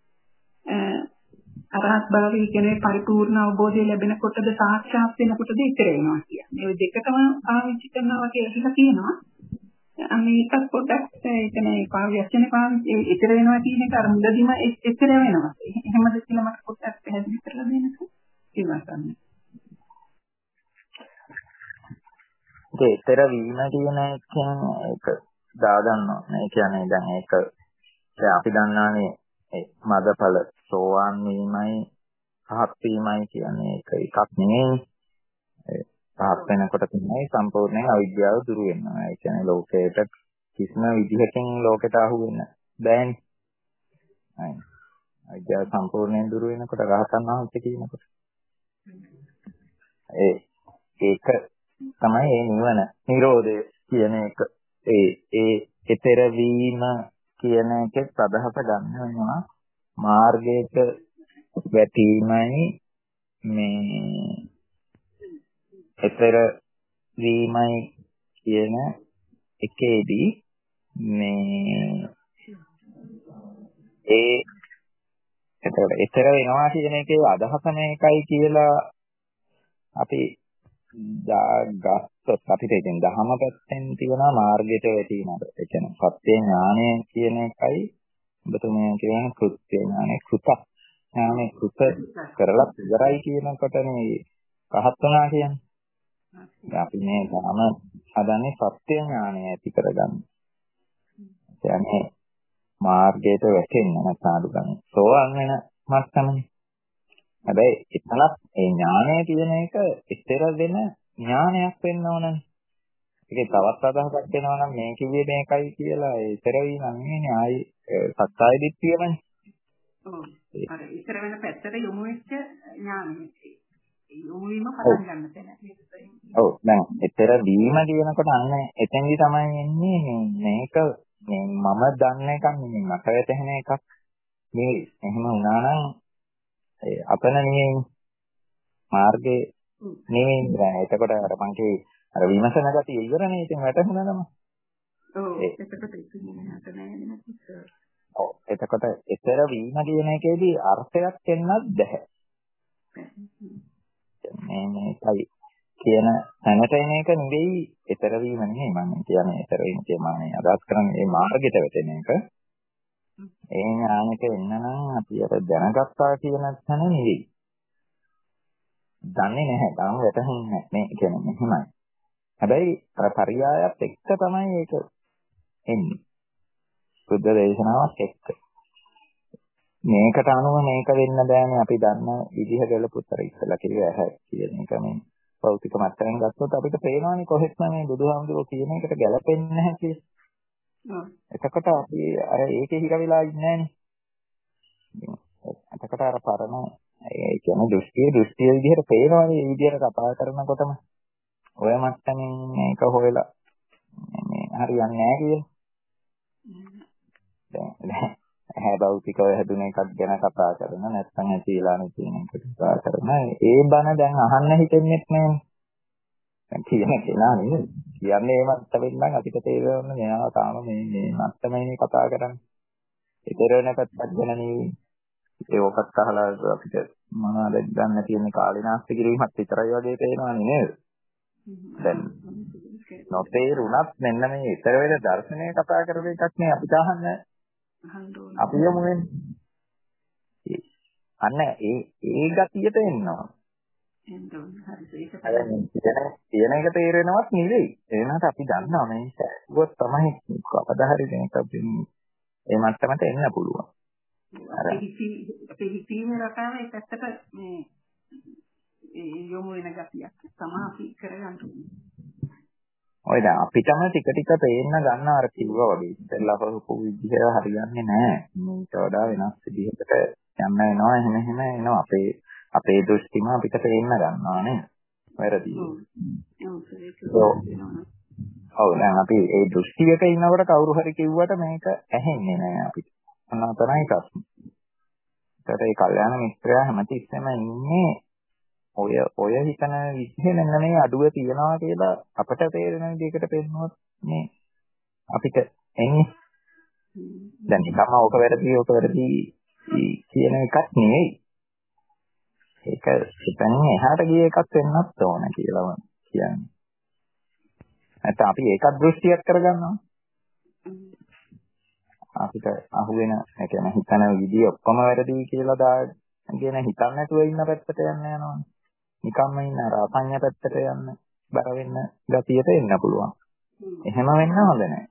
අරහත් භාවය කියන්නේ පරිපූර්ණ අවබෝධය ලැබෙනකොටද සාක්ෂාත් වෙනකොටද ඉතර වෙනවා කියන්නේ. මේ දෙකම පාවිච්චි කරනවා කියලා කියනවා. මේකත් පොඩ්ඩක් ඒ කියන්නේ පාවිච්චි ඉතර වෙනවා කියන එක අර මුලදිම ඉතර වෙනවා. එහෙමද කියලා මට පොඩ්ඩක් පැහැදිලි කරලා දෙන්නකෝ. ඉවසන්න. ඒක ඊතර වීම කියන එකෙන් ඒක දාගන්නවා. ඒ කියන්නේ දැන් ඒක දැන් අපි දන්නානේ මදඵල සෝවාන් වීමයි පහත් වීමයි කියන්නේ ඒක එකක් නෙමෙයි. පහත් වෙනකොට තමයි සම්පූර්ණයෙන් අවිද්‍යාව දුරු වෙනවා. ඒ කියන්නේ ලෝකයට කිසිම විදිහකින් ලෝකයට අහු වෙන්න බෑනේ. අවිද්‍යාව සම්පූර්ණයෙන් දුරු වෙනකොට රහතන් වහන්සේ කියනකොට ඒක තමයි මේ නිවන නිරෝධය කියන එක. ඒ ඊතර වීම කියන එකේ අදහස ගන්න වෙනවා මාර්ගයට වැටීමයි මේ ඊතර වීමයි කියන එකේදී මේ එතකොට ඊතර වෙනවා කියන එකේ අදහස මේකයි කියලා අපි ගත්තොත් අපිට ඉතින් දහම පැත්තෙන් තියෙනවා මාර්ගයට වැටීමද. ඒ කියන්නේ සත්‍ය ඥානය කියන එකයි ඔබතුමා කියන කෘත්‍ය ඥානය කෘත ඥානය කෘත කරලා ඉවරයි කියනකොටනේ රහත් වෙනවා කියන්නේ. අපි මේ ධර්ම හදන්නේ සත්‍ය ඥානය ඇති කරගන්න. කියන්නේ මාර්ගයට වැටෙන්න නැත්නම් ගන්න. සෝවන් වෙන මට්ටමනේ. හැබැයි එතනත් ඒ ඥානය කියන එක ඉස්තර වෙන ඥානයක් වෙන්න ඕනනේ. ඒකේ තවත් අදහසක් වෙනවා නම් මේ කිව්වේ මේකයි කියලා ඒ ඉතර වීම නෙමෙයි ආයි සත්‍යය දිට්ඨියමනේ. ඔව්. අර ඉතර වෙන පැත්තට යොමු වෙච්ච ඥානෙ. යොමු වීම පටන් ගන්න තැන. ඔව්. දැන් ඉතර වීම කියනකොට අන්න එතෙන්දි තමයි එන්නේ මේක මම දන්න එකක් නෙමෙයි මට වැටහෙන එකක්. මේ එහෙම වුණා නම් අපන නෙමෙයි මාර්ගේ නෙමෙයි. එතකොට අර මංකේ අර විමසන ගතිය ඉවරනේ. ඉතින් වැටුණා නම. ඔව්. එතකොට ඉන්නේ නැත නෑ නේද? ඔව්. එතකොට ඊතර වීම කියන එකේදී අර්ථයක් දෙන්නත් බැහැ. මේකයි කියන තැනට එන එක නෙවෙයි ඊතර වීම නෙමෙයි මම කියන්නේ. ඊතර වීම කියන්නේ අදහස් කරන්නේ මේ මාර්ගයට වැටෙන එක. ඒ ඥානෙට එන්න නම් අපි අර දැනගත්තා කියන තැන නෙවෙයි. දන්නේ නැහැ. තාම වැටහෙන්නේ නැහැ. මේ කියන්නේ මෙහෙමයි. හැබැයි අර පරියායත් එක්ක තමයි ඒක එන්නේ. බුද්ධ දේශනාවත් එක්ක. මේකට අනුව මේක වෙන්න බෑනේ අපි දන්න විදිහ ගලපුතර ඉස්සලා කියලා ඇහැ කියන එක මේ භෞතික මට්ටමින් ගත්තොත් අපිට පේනවානේ කොහෙත්ම මේ බුදුහාමුදුරුවෝ කියන එකට ගැලපෙන්නේ නැහැ කියලා. එතකොට අපි අර ඒකේ හිර වෙලා ඉන්නේ නැහනේ. එතකොට අර පරණ ඒ කියන්නේ දෘෂ්ටිය විදිහට පේනවානේ මේ විදිහට කතා කරනකොටම ඔය මට්ටමින් මේක හොයලා මේ හරියන්නේ නැහැ කියලා. දැන් හැබෞතිකව හැදුන එකක් ගැන කතා කරන නැත්නම් ඇතිලානේ කියන එක කතා කරන ඒ බණ දැන් අහන්න හිතෙන්නේ නැහැ. දැන් කියන කෙනා නේද? කියන්නේ ඒ මත්තමින් නම් අපිට තේරෙන්නේ මෙයා තාම මේ මත්තමයි කතා කරන්නේ. ඒතර වෙන පැත්තක් ගැන නෙවෙයි. ඒ ඔකත් අහලා අපිට මොනවද ගන්න තියෙන කාලේ නාස්ති කිරීමක් විතරයි වගේ පේනවනේ නේද? දැන් නොතේරුණත් මෙන්න මේ ඊතර වෙන දර්ශනය කතා කරපු එකක් නේ අපිට අහන්න අපි යමු වෙන්නේ. අන්න ඒ ගතියට එන්නවා. තියෙන එක තේරෙනවත් නෙවෙයි. එනහට අපි දන්නවා මේ සුවත් තමයි කවදා හරි කෙනෙක් ඒ මට්ටමට එන්න පුළුවන්. අර පිළිපීමේ රටාව ඒ පැත්තට මේ යොමු වෙන ගතියක් තමයි අපි කරගන්න ඕනේ. ඔය දැන් අපිටම ටික ටික තේන්න ගන්න අර කිව්වා වගේ ඉතින්ලා හොරපු විදිහ හරියන්නේ නැහැ. මේක වඩා වෙනස් විදිහකට යන්න වෙනවා එහෙම එනවා. අපේ දෘෂ්ටිම අපිට තේන්න ගන්නවා නේද? වැරදි. ඔව් දැන් අපි ඒ දෘෂ්ටියක ඉන්නකොට කවුරු හරි කිව්වට මේක ඇහෙන්නේ නැහැ අපිට. අන්න තරයි ප්‍රශ්නේ. ඒකට ඒ කල්යාණ මිත්‍රයා හැමතිස්සෙම ඉන්නේ ඔය හිතන විදිහේ මෙන්න මේ අඩුව තියනවා කියලා අපට තේරෙන විදිහකට පෙන්නනොත් මේ අපිට එන්නේ දැන් නිකම්ම ඕක වැරදි කියන එකක් නෙවෙයි. ඒක හිතන්නේ එහාට ගිය එකක් වෙන්නත් ඕන කියලා කියන්නේ. නැත්නම් අපි ඒකත් දෘෂ්ටියක් කරගන්නවා. අපිට අහුවෙන ඒ කියන්නේ හිතන විදිහ ඔක්කොම වැරදි කියලා දාගෙන හිතන්න නැතුව ඉන්න පැත්තට යන්න යනවා. නිකම්ම ඉන්න අර අපඤ්ඤ පැත්තට යන්න බර වෙන්න ගතියට එන්න පුළුවන්. එහෙම වෙන්න හොඳ නැහැ.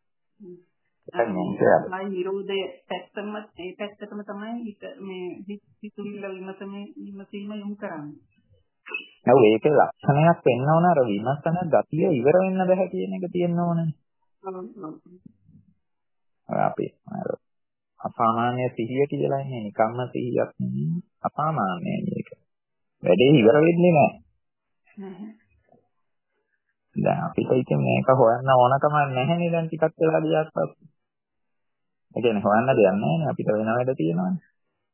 තමයි නිරෝධය පැත්තම ඒ පැත්තටම තමයි මේ හිතුවිල්ල විමසීම යොමු කරන්නේ. නෝ ඒකේ ලක්ෂණයක් වෙන්න ඕන අර විමසන ගතිය ඉවර වෙන්න බෑ කියන එක තියෙන්න ඕනේ. අපි අර අසාමාන්‍ය සිහිය කියලා ඉන්නේ නිකම්ම සිහියක් නෙවෙයි අසාමාන්‍යයි මේක. වැඩේ ඉවර වෙන්නේ නැහැ. දැන් අපිට ඉතින් මේක හොයන්න ඕනකම නැහැනේ දැන් ටිකක් වෙලා ගියාට පස්සේ. ඒ කියන්නේ හොයන්න දෙයක් නැහැ අපිට වෙන වැඩ තියෙනවානේ.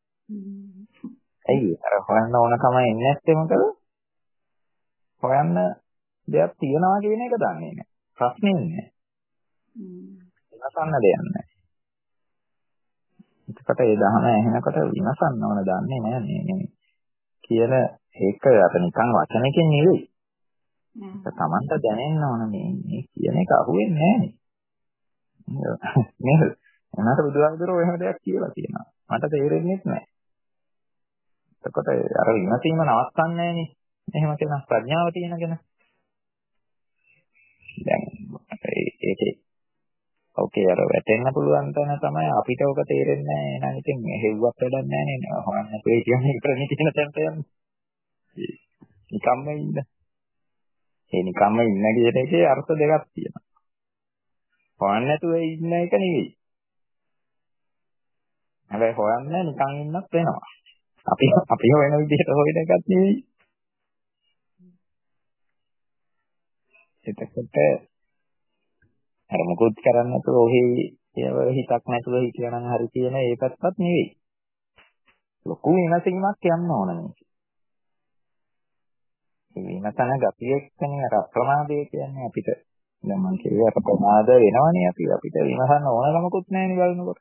ඇයි අර හොයන්න ඕනකම එන්නේ නැත්තේ මොකද? හොයන්න දෙයක් තියනවා කියන එක දන්නේ නැහැ. ප්‍රශ්නේ නැහැ. විමසන්න දෙයක් නැහැ. ඒකට ඒ දහම ඇහෙනකොට විමසන්න ඕන දන්නේ නැහැ මේ කියන ඒක අත නිකන් වචනකින් නෙවෙයි. ඒක Tamanට දැනෙන්න ඕන මේ කියන එක අහුවෙන්නේ නැහැ නේ. නේද? එනකට බුදුහාමුදුරුවෝ එහෙම දෙයක් කියලා තියෙනවා. මට තේරෙන්නේ නැහැ. එතකොට අර විමසීම නවත්තන්නේ නැහනේ. එහෙම කෙනා ප්‍රඥාව තියෙනගෙන. දැන් ඒකේ ඕකේ අර වැටෙන්න පුළුවන් තැන තමයි අපිට ඔක තේරෙන්නේ නැහැ. එහෙනම් ඉතින් හෙව්වක් වැඩක් නැහැ නේ. හොයන්න නැතුව කියන්නේ ඉතරනේ කියන තැනට යන්නේ. නිකම්ම ඉන්න. ඒ නිකම්ම ඉන්න කියන එකේ අර්ථ දෙකක් තියෙනවා. හොයන්න නැතුව ඉන්න එක නෙවෙයි. හැබැයි හොයන්න නිකන් ඉන්නත් වෙනවා. අපි හොයන විදිහට හොයන එකක් නෙවෙයි. එතකොට අර මොකොත් කරන්නේ නැතුව ඔහේ හිතක් නැතුව හිතනනම් හරි කියන ඒ පැත්තත් නෙවෙයි. ලොකු වෙනසක් යන්න ඕන මේක. මේ විමසන ගතියක්නේ අර අප්‍රමාදය කියන්නේ අපිට. දැන් මම කියුවා අප්‍රමාද වෙනවනේ අපිට විමසන්න ඕනකමකුත් නැහැ නේ බලනකොට.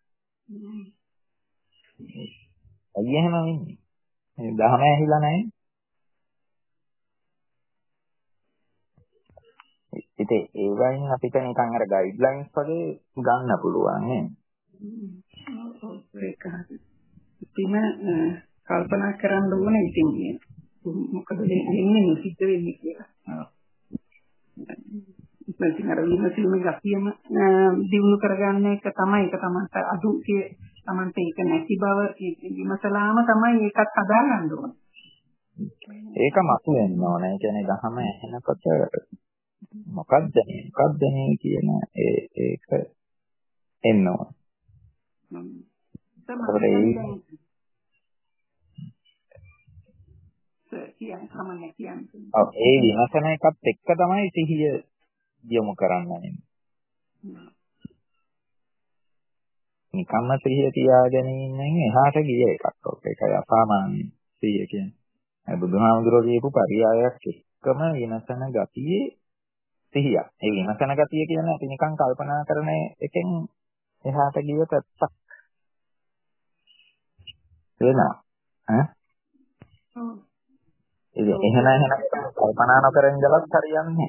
අයිය එහෙම වෙන්නේ. මේ දහම ඇහිලා නැහැ. ඉතින් ඒ වයින් අපිට නිකන් අර ගයිඩ්ලයින්ස් වගේ ගන්න පුළුවන් නේ. ඒක හරි. ඉතින් කල්පනා කරන්න ඕනේ ඉතින් මොකද වෙන්නේ සිද්ධ වෙන්නේ කියලා. ඉතින් අර විමසීමේ ගතියම දිනු කරගන්න එක තමයි ඒක තමයි අඩු තමන්ට ඒක නැති බව විමසලාම තමයි ඒකත් හදාගන්න ඕනේ. ඒක මතු වෙන්න ඕනේ. ඒ කියන්නේ දහම ඇහෙනකොට මොකක්ද මේ කියන ඒක එන්න ඕනේ. ඒ විමසන එකත් එක්ක තමයි සිහිය යොමු කරන්නේ. නිකම්ම සිහිය තියාගෙන ඉන්න එහාට ගිය එකක්. ඒකයි අසාමාන්‍ය සිහිය කියන්නේ. බුදුහාමුදුරුවෝ කියපු පරියායක් එක්කම විමසන ගතියේ සිහියක්. ඒ විමසන ගතිය කියන්නේ අපි නිකන් කල්පනා කරන එකෙන් එහාට ගිය පැත්තක් වෙනවා. එහෙම කල්පනා නොකර ඉඳලත් හරියන්නේ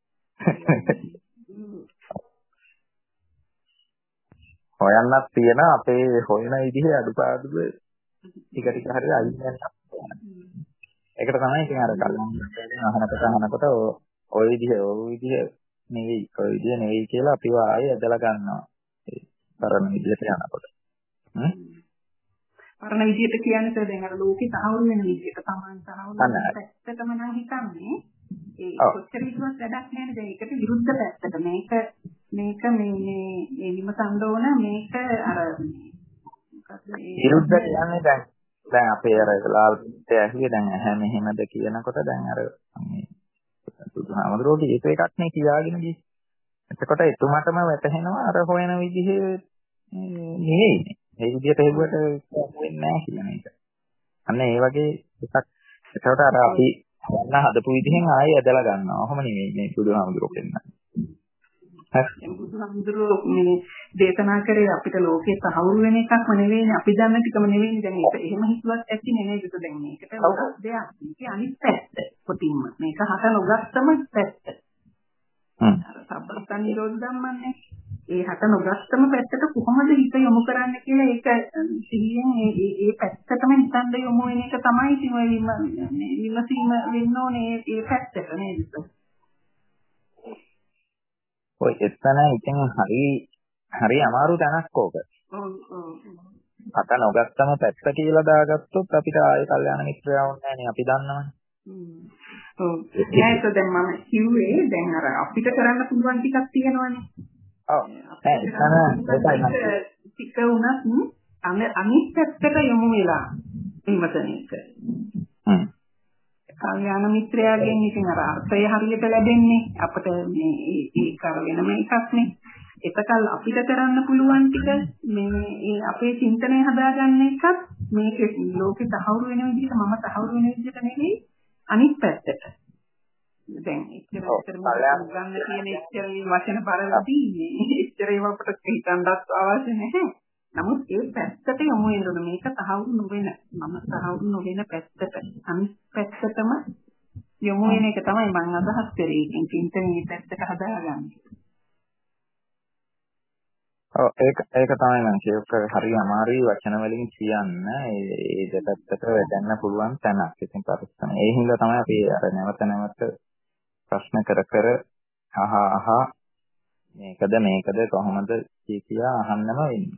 හොයන්නත් තියෙන අපේ හොයන විදිහේ අඩුපාඩුව ටික ටික හරි අයින් වෙනවා. ඒකට තමයි ඉතින් අර අහනකොට ඔය විදිහ නෙවෙයි කියලා අපිව ආයේ ඇදලා ගන්නවා. ඒ පරණ විදිහට යනකොට. පරණ විදිහට කියන්නේ දැන් අර ලෝකේ තහවුරු වෙන විදිහට සමාන තහවුරු වෙන පැත්තටම නම් හිතන්නේ. ඒ කොච්චර හිතුවත් වැඩක් නැහැ. දැන් ඒකට විරුද්ධ පැත්තට මේක මේ විමසන්න ඕන මේක අර විරුද්ධ කියන්නේ දැන් අපේ අර ලාල්ට ඇහුවේ දැන් ඇහැ මෙහෙමද කියනකොට දැන් අර මේ බුදුහාමුදුරුවෝ ඒක එකක් නේ කියාගෙන ගියේ. එතකොට එතුමාටම වැටහෙනවා අර හොයන විදිහේ නෙවෙයිනේ. ඒ විදිහට හෙව්වට වෙන්නේ නැහැ කියන එක. අන්න ඒ වගේ එකක්. එතකොට අර අපි හොයන්න හදපු විදිහෙන් ආයෙ ඇදලා ගන්නවා. ඔහොම නෙවෙයි මේ බුදුහාමුදුරුවෝ කියන්නේ. බුදුහාමුදුරුවෝ මේ දේශනා කරේ අපිට ලෝකේ තහවුරු වෙන එකක්ම නෙවෙයිනේ අපි දන්න ටිකම නෙවෙයිනේ. දැන් ඒක එහෙම හිතුවත් ඇති නෙමෙයි ඒක දැන් මේකට දෙයක්. මේක අනිත් පැත්ත. කොටින්ම මේක හත නොගත්තම පැත්ත. අර සබ්බස්තන් නිරෝධ ධම්මන්නේ. ඒ හත නොගත්තම පැත්තට කොහොමද හිත යොමු කරන්න කියලා ඒක සිහියෙන් ඒ පැත්තටම හිතන්න යොමු වෙන එක තමයි ඉතින් ඔය විමසීම වෙන්න ඕනේ ඒ පැත්තට නේද? ඔය එතන ඉතින් හරි අමාරු තැනක් ඕක. හත නොගත්තම පැත්ත කියලා දාගත්තොත් අපිට ආයේ කල්යාණ මිත්‍රයව නැහැ නේ අපි දන්නවනේ. ඒක දැන් මම කිව්වේ දැන් අර අපිට කරන්න පුළුවන් ටිකක් තියෙනවනේ. ඔව්. ටික උනත් අනිත් පැත්තට යොමු වෙලා විමසන එක. කල්යාණ මිත්‍රයාගෙන් ඉතින් අර අර්ථය හරියට ලැබෙන්නේ අපිට මේ ඒක වෙනම එකක් නේ. එතකල් අපිට කරන්න පුළුවන් ටික මේ අපේ චින්තනය හදාගන්න එකත් මේකේ ලෝකේ තහවුරු වෙන විදිහට මම තහවුරු වෙන විදිහට නෙවෙයි අනිත් පැත්තට. දැන් ඉතින් ගන්න තියෙන ඉච්ඡර වචන පරිදි ඉච්ඡර ඒව අපිට හිතන්නත් අවශ්‍ය නැහැ. නමුත් ඒ පැත්තට යොමු වෙන්න මේක තහවුරු නොවන මම තහවුරු නොවන පැත්තට අනිත් පැත්තටම යොමු වෙන එක තමයි මම අදහස් කරේ. ඉතින් චින්තනයේ පැත්තට හදාගන්නේ. ඔව් ඒක තමයි මම කියුවේ හරි අමාරුයි වචන වලින් කියන්න ඒ දෙපැත්තට වැදෙන්න පුළුවන් තැනක්. ඉතින් පරිස්සම. ඒ හින්දා තමයි අපි අර නැවත ප්‍රශ්න කර අහ මේකද කොහොමද කියා අහන්නම වෙන්නේ.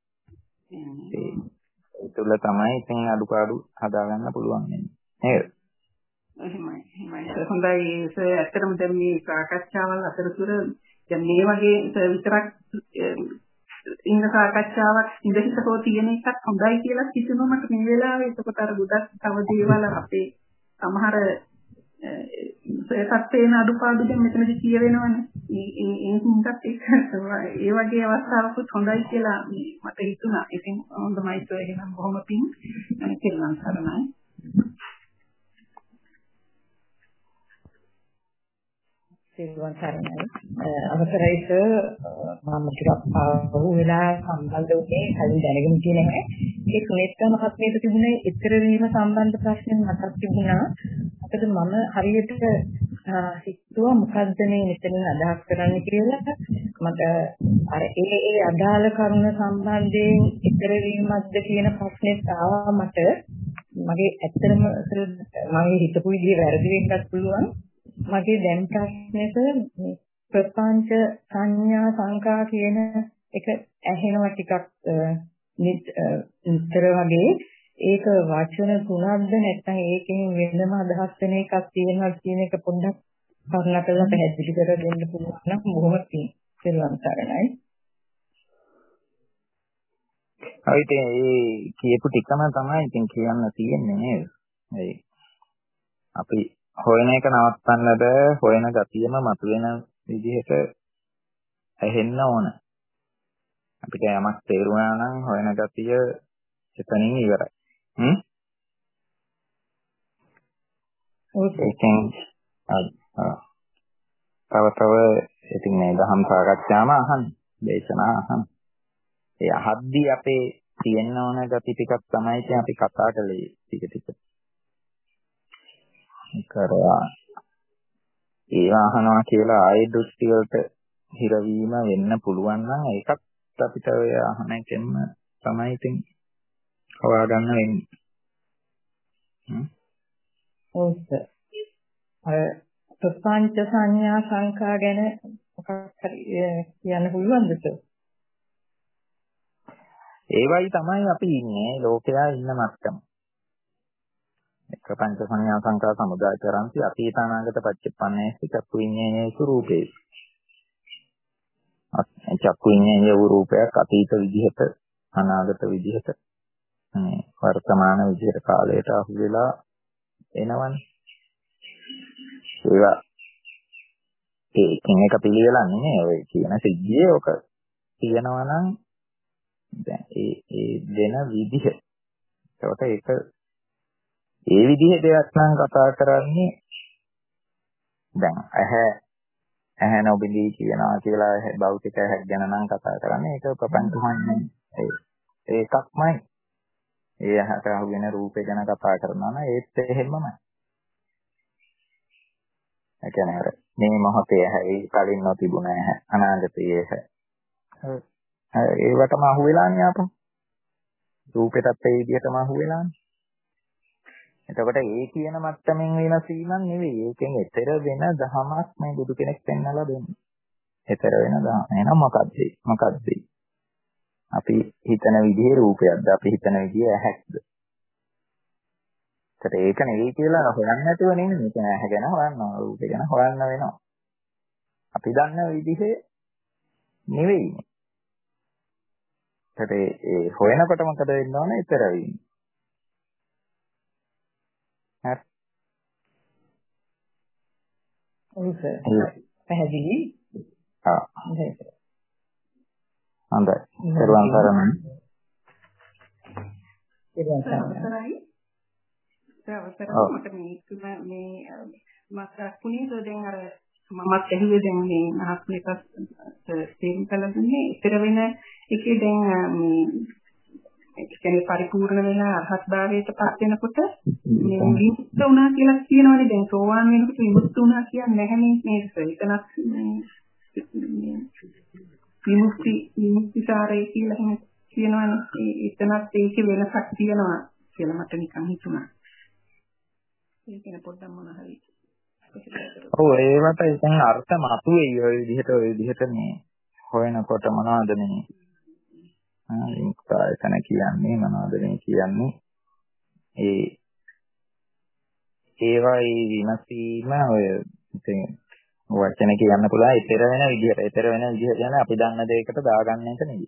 ඒ තුල තමයි ඉතින් අඩුපාඩු හදාගන්න පුළුවන් වෙන්නේ. නේද? එහෙමයි. හොඳයි. ඇත්තටම දැන් මේ සාකච්ඡාවල් අතරතුර දැන් මේ වගේ විතරක් ඉන්න සාකච්ඡාවක් ඉඳහිටකෝ තියෙන එකක් හොඳයි කියලා හිතෙනවා මට මේ වෙලාවේ. ඒකත් අර ගොඩක් තව දේවල් අපේ සමහර සත්‍යේන අඩුපාඩු දැන් මෙතනදී කියවෙනවනේ. ඒ හින්දාත් ඒ වගේ අවස්ථාවකුත් හොඳයි කියලා මට හිතුණා. ඉතින් හොඳමයි ඒක එහෙනම් බොහොම පිං කෙරුවන් සරණයි. සිල්වන් සරණයි. අවසරයි සර් මම ටිකක් බහුව වෙලා සම්බන්ධ වුණේ කලින් දැනගෙන ඉන්නේ නැහැ. ඒ ක්ලේෂ්ඨ මහත්මියට තිබුණේ ඉතර වීම සම්බන්ධ ප්‍රශ්න මතක් තිබුණා. අපිට මම හරියට හිතුවා මොකද්ද මේ මෙතනින් අදහස් කරන්නේ කියලා. මට අර ඒ අදාළ කරුණ සම්බන්ධයෙන් ඉතර වීමක්ද කියන ප්‍රශ්නේ ආවා මට. මගේ ඇත්තටම මගේ හිතපු විදිහ වැරදි වෙන්නත් පුළුවන්. මගේ දැන් ප්‍රශ්නෙට ප්‍රපංච සංඥා සංකා කියන එක ඇහෙනවා ටිකක් නිතර වගේ. ඒක වචන තුනක්ද නැත්නම් ඒකෙන් වෙනම අදහස් වෙන එකක් තියෙනවා කියන එක පොඩ්ඩක් කරුණාකරලා පැහැදිලි කර දෙන්න පුළුවන් නම් බොහොම පිළිවන් සරණයි. හරි ඉතින් ඒ කියපු ටිකම තමයි ඉතින් කියන්න තියෙන්නේ නේද? ඒ අපි හොයන එක නවත්තන්න බෑ. හොයන ගතියම මතුවෙන විදිහට ඇහෙන්න ඕන. අපිට යමක් තේරුණා නම් හොයන ගතිය එතනින් ඉවරයි. ඒකෙන් තව ඉතින් මේ දහම් සාකච්ඡාම අහන්න, දේශනා අහන්න. ඒ අහද්දී අපේ තියෙන්න ඕන ගති ටිකක් තමයි ඉතින් අපි කතා කළේ ටික. කරා ඒවා අහනවා කියලා ආයේ දෘෂ්ටි වලට හිරවීම වෙන්න පුළුවන් නම් ඒකත් අපිට ඔය අහන එකෙන්ම තමයි ඉතින් හොයා ගන්න වෙන්නේ. ඔව් සර්. ප්‍රපංච සංඥා සංකා ගැන මොකක් හරි කියන්න පුළුවන්ද සර්? ඒවයි තමයි අපි ඉන්නේ ලෝකයා ඉන්න මට්ටම. ප්‍රපංච සංඥා සංකා සමුදාය කරන්ති අතීත අනාගත පච්චපන්නේ චක්කු විඤ්ඤාණයේ ස්වરૂපේ. චක්කු විඤ්ඤාණයේ රූපයක් අතීත විදිහට අනාගත විදිහට වර්තමාන විදිහට කාලයට අහු වෙලා එනවනේ. ඒවා ඒකෙන් එක පිළිවෙලක් නෙමෙයි ඔය කියන සිද්ධියේ ඔක තියෙනවා නම් දැන් ඒ දෙන විදිහ. ඒකට ඒක ඒ විදිහේ දෙයක් නම් කතා කරන්නේ දැන් ඇහැ නොබිලී කියනවා කියලා භෞතික ඇහක් ගැන නම් කතා කරන්නේ ඒක ප්‍රපංචමයි. ඒකක්මයි. ඒ ඇහැට අහු වෙන රූපේ ගැන කතා කරනවා නම් ඒත් එහෙමමයි. ඒ කියන්නේ අර මේ මොහොතේ ඇහැ කලින් නොතිබුණ ඇහැ අනාගතයේ ඇහැ ඒවටම අහු වෙලානේ ආපහු. රූපෙටත් ඒ විදිහටම අහු වෙලානේ. එතකොට ඒ කියන මට්ටමින් වෙනස් වීමක් නෙවෙයි. ඒකෙන් ඈතර වෙන දහමක් මේ බුදු කෙනෙක් පෙන්වලා දෙන්නේ. ඈතර වෙන දහම. එහෙනම් මොකක්ද? අපි හිතන විදිහේ රූපයක්ද? අපි හිතන විදිහේ ඇහැක්ද? ඒක නෙවෙයි කියලා හොයන්න නැතුව නෙමෙයි. මේක ඇහැ ගැන හොයනවා, රූප ගැන හොයන්න වෙනවා. අපි දන්න විදිහේ නෙවෙයි. ඒ හොයනකොට මොකද වෙන්න ඕනේ? ඈතර වෙන්නේ. හරි. ඔව් සර්. පැහැදිලි. හොඳයි. සර්වන් කරමු. අවසරයි මට මේ මාත්‍රාකුණේ දැන් අර මමත් ඇහුවේ දැන් මේ මහත්මයක තේරුම් කළ දුන්නේ ඉතර වෙන එකේ දැන් මේ ඒ කියන්නේ පරිපූර්ණ වෙන අරහත් භාවයට පත් වෙනකොට මේ විමුක්ත වුණා කියලා කියනවනේ දැන් සෝවාන් වෙනකොට විමුක්ත වුණා කියන්නේ නැහැ නේද එතනක් විමුක්තිසාරය කියලා එහෙම කියනවනේ එතනත් ඒකේ වෙනසක් තියෙනවා කියලා මට නිකන් හිතුණා. ඒක නේ පොඩ්ඩක් මොන හරි. ඔව් ඒවට ඉතින් අර්ථ මතුවේයි ඔය විදිහට මේ හොයනකොට මොනවද මේ විමුක්තායතන කියන්නේ මොනවද මේ කියන්නේ ඒවයි විමසීම ඔය ඉතින් වචන කියන්න පුළුවන් ඊතර වෙන විදිහ කියන්නේ අපි දන්න දෙයකට දාගන්න එක නෙවෙයි.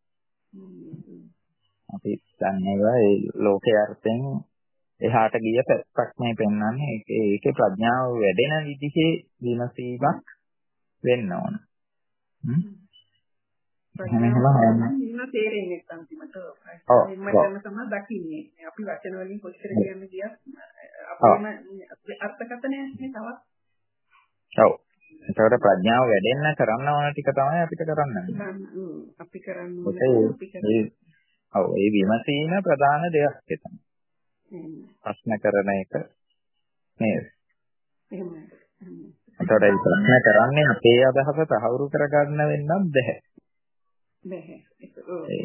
අපි දන්නේවා ඒ ලෝකයේ අර්ථයෙන් එහාට ගිය පැත්තක් මේ පෙන්වන්නේ ඒකේ ප්‍රඥාව වැඩෙන විදිහේ විමසීමක් වෙන්න ඕන. ප්‍රඥාව තේරෙන්නේ අන්තිමට මම තමයි දකින්නේ. අපි වචන වලින් කොච්චර කියන්නේ ගියත් අපේම අර්ථකථනය නේ තවත්. ඔව්. ඒකට ප්‍රඥාව වැඩෙන්න කරන්න ඕන ටික තමයි අපිට කරන්න. අපි කරන්නේ. ඔව් ඒ විමසීම ප්‍රධාන දෙයක් එතන. ප්‍රශ්න කරන එක නේද? එහෙමයි. ඒකට ඒ ප්‍රශ්න කරන්නේ අපේ අදහස තහවුරු කරගන්න වෙන්නත් බැහැ. බැහැ. ඒක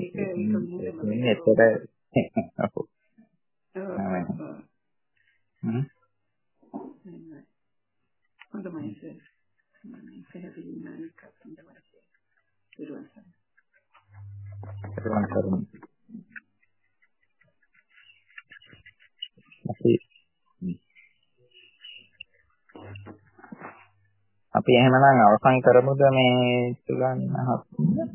හොඳයි සර්. මම පැහැදිලි නායක සම්බන්ධව අපි එහෙමනම් අවසන් කරමුද මේ සුලන් මහත්මයා?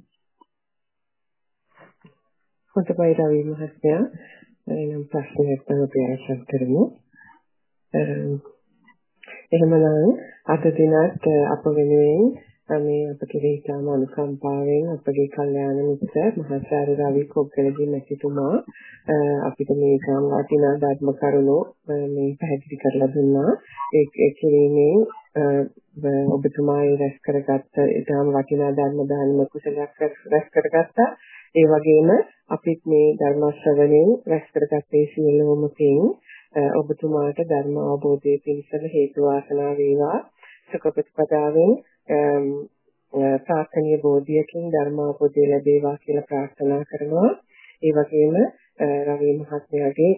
හොඳයි රවි මහත්මයා. එනම් ප්‍රශ්නයක් තමයි අපි කරමු. එහෙමනම් අද දිනත් අප වෙනුවෙන් මේ අපගේ ඉස්ලාම අනුකම්පාවෙන් අපගේ කල්යාණ මිත්‍ර මහාචාර්ය රවි කොග්ගලගේ මැතිතුමා අපිට මේ ගාම් වටිනා ධර්ම කරුණු මේ පැහැදිලි කරලා දුන්නා. ඒ කිරීමෙන් ඔබතුමා රැස් කරගත්ත ඊටම වටිනා ධර්ම දානම කුසලයක් රැස් කරගත්තා. ඒ වගේම අපිත් මේ ධර්ම ශ්‍රවණයෙන් රැස් කරගත්තේ සියලුම පින් ඔබතුමාට ධර්ම අවබෝධයේ පිණිසම හේතු වාසනා වේවා. සකප්පදාවෙන් ප්‍රාර්ථනීය බෝධියකින් ධර්ම අවබෝධය ලැබේවා කියලා ප්‍රාර්ථනා කරනවා. ඒ වගේම රවි මහත්මයාගේ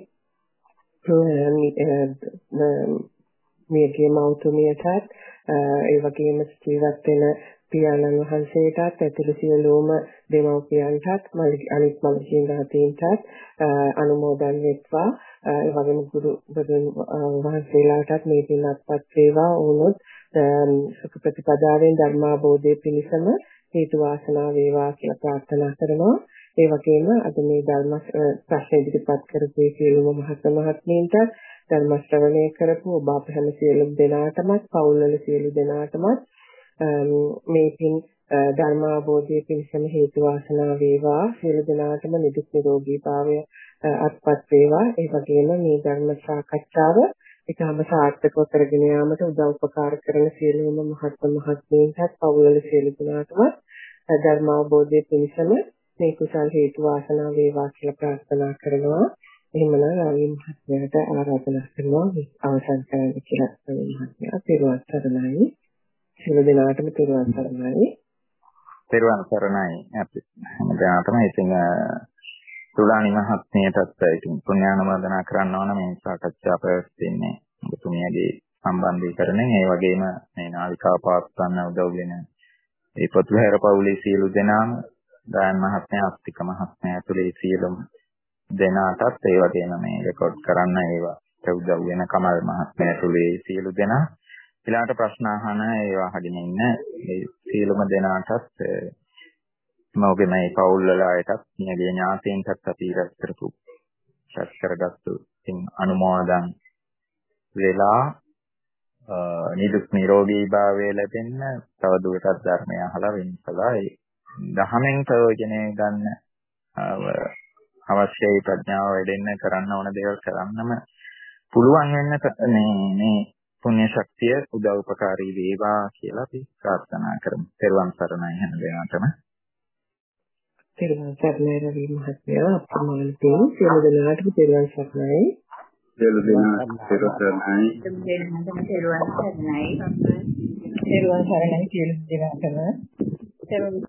මේකේ මෞතුමියටත් ඒ වගේම ජීවත් වෙන පියාණන් වහන්සේටත් ඇතුළු සියලුම දෙමව්පියන්ටත් අනිත් මල්ජීන්දාතීන්ටත් අනුමෝදන් වෙත්වා. ඒ වගේම ගුරු වහන්සේලාටත් මේ පින් අත්පත් වේවා. වුණොත් සුඛ ප්‍රතිපදාවෙන් ධර්මාභෝධයේ පිණිසම හේතු වාසනා වේවා කියලා ප්‍රාර්ථනා කරනවා. ඒ වගේම අද මේ ධර්ම ප්‍රශ්න ඉදිරිපත් කරපු සියලුම මහත්මීන්ට ධර්ම ශ්‍රවණය කරපු ඔබ අප හැම සියලු දෙනාටමත් පවුල්වල සියලු දෙනාටමත් මේ පින් ධර්මාභෝධයේ පිණිසම හේතු වාසනා වේවා. සියලු දෙනාටම නිදුක් නිරෝගී භාවය අත්පත් වේවා. ඒ වගේම මේ ධර්ම සාකච්ඡාව ඊටම සාර්ථකව කරගෙන යාමට උදව් උපකාර කරන සියලුම මහත්මීන්ටත් පවුල්වල සියලු දෙනාටම ධර්ම අවබෝධයේ පිණිසම මේ කුසල් හේතු වාසනා වේවා කියලා ප්‍රාර්ථනා කරනවා. එහෙමනම් රවි මහත්මයාට ආරාධනා කරනවා අවසන් කරන්න කියලා. රවි මහත්මයා පෙරවන් සරණයි. සියලු දෙනාටම පෙරවන් සරණයි. පෙරවන් සරණයි. අපි හැමදාම ඉතින් තුලානි මහත්මියටත් ඉතින් පුණ්‍යානුමෝදනා කරන්න ඕන මේ සාකච්ඡා පැවැත්වෙන්නේ ඔබතුමියගේ සම්බන්ධීකරණයෙන්. ඒ වගේම මේ නාලිකාව පවත්වන්න උදව් වෙන ඒ පොතුහැර පවුලේ සියලු දෙනාම දායන් මහත්මයා අස්තික මහත්මයා ඇතුළේ සියලුම දෙනාටත් ඒ වගේම මේ රෙකෝඩ් කරන්න ඒවට උදව් වෙන කමල් මහත්මයා ඇතුළේ සියලු දෙනා ඊළාට ප්‍රශ්න අහන ඒවා අහගෙන ඉන්න මේ සියලුම දෙනාටත් මෝගේ මේ පවුල් වල අයටත් මියගේ ඥාතීන්ටත් අපි රැස් කරපු රැස් කරගත්තු ඉතින් අනුමෝදන් වෙලා නිදුක් නිරෝගී භාවය ලැබෙන්න තවදුරටත් ධර්මය අහලා වෙනසලා ඒ දහමෙන් ප්‍රයෝජනය ගන්න අවශ්‍යයි ප්‍රඥාව වැඩෙන්න කරන්න ඕන දේවල් කරන්නම පුළුවන් වෙන්න මේ පුණ්‍ය ශක්තිය උදව් උපකාරී වේවා කියලා අපි ප්‍රාර්ථනා කරමු. ත්වන් සරණයි හැම දෙනාටම. ත්වන් සරණයි රවි මහත්මයා අප්‍රමාණ පින් සියලු දෙනාටම ත්වන් සරණයි. සියලු දෙනාට ත්වන් සරණයි. ත්වන් සරණයි සියලු දෙනාටම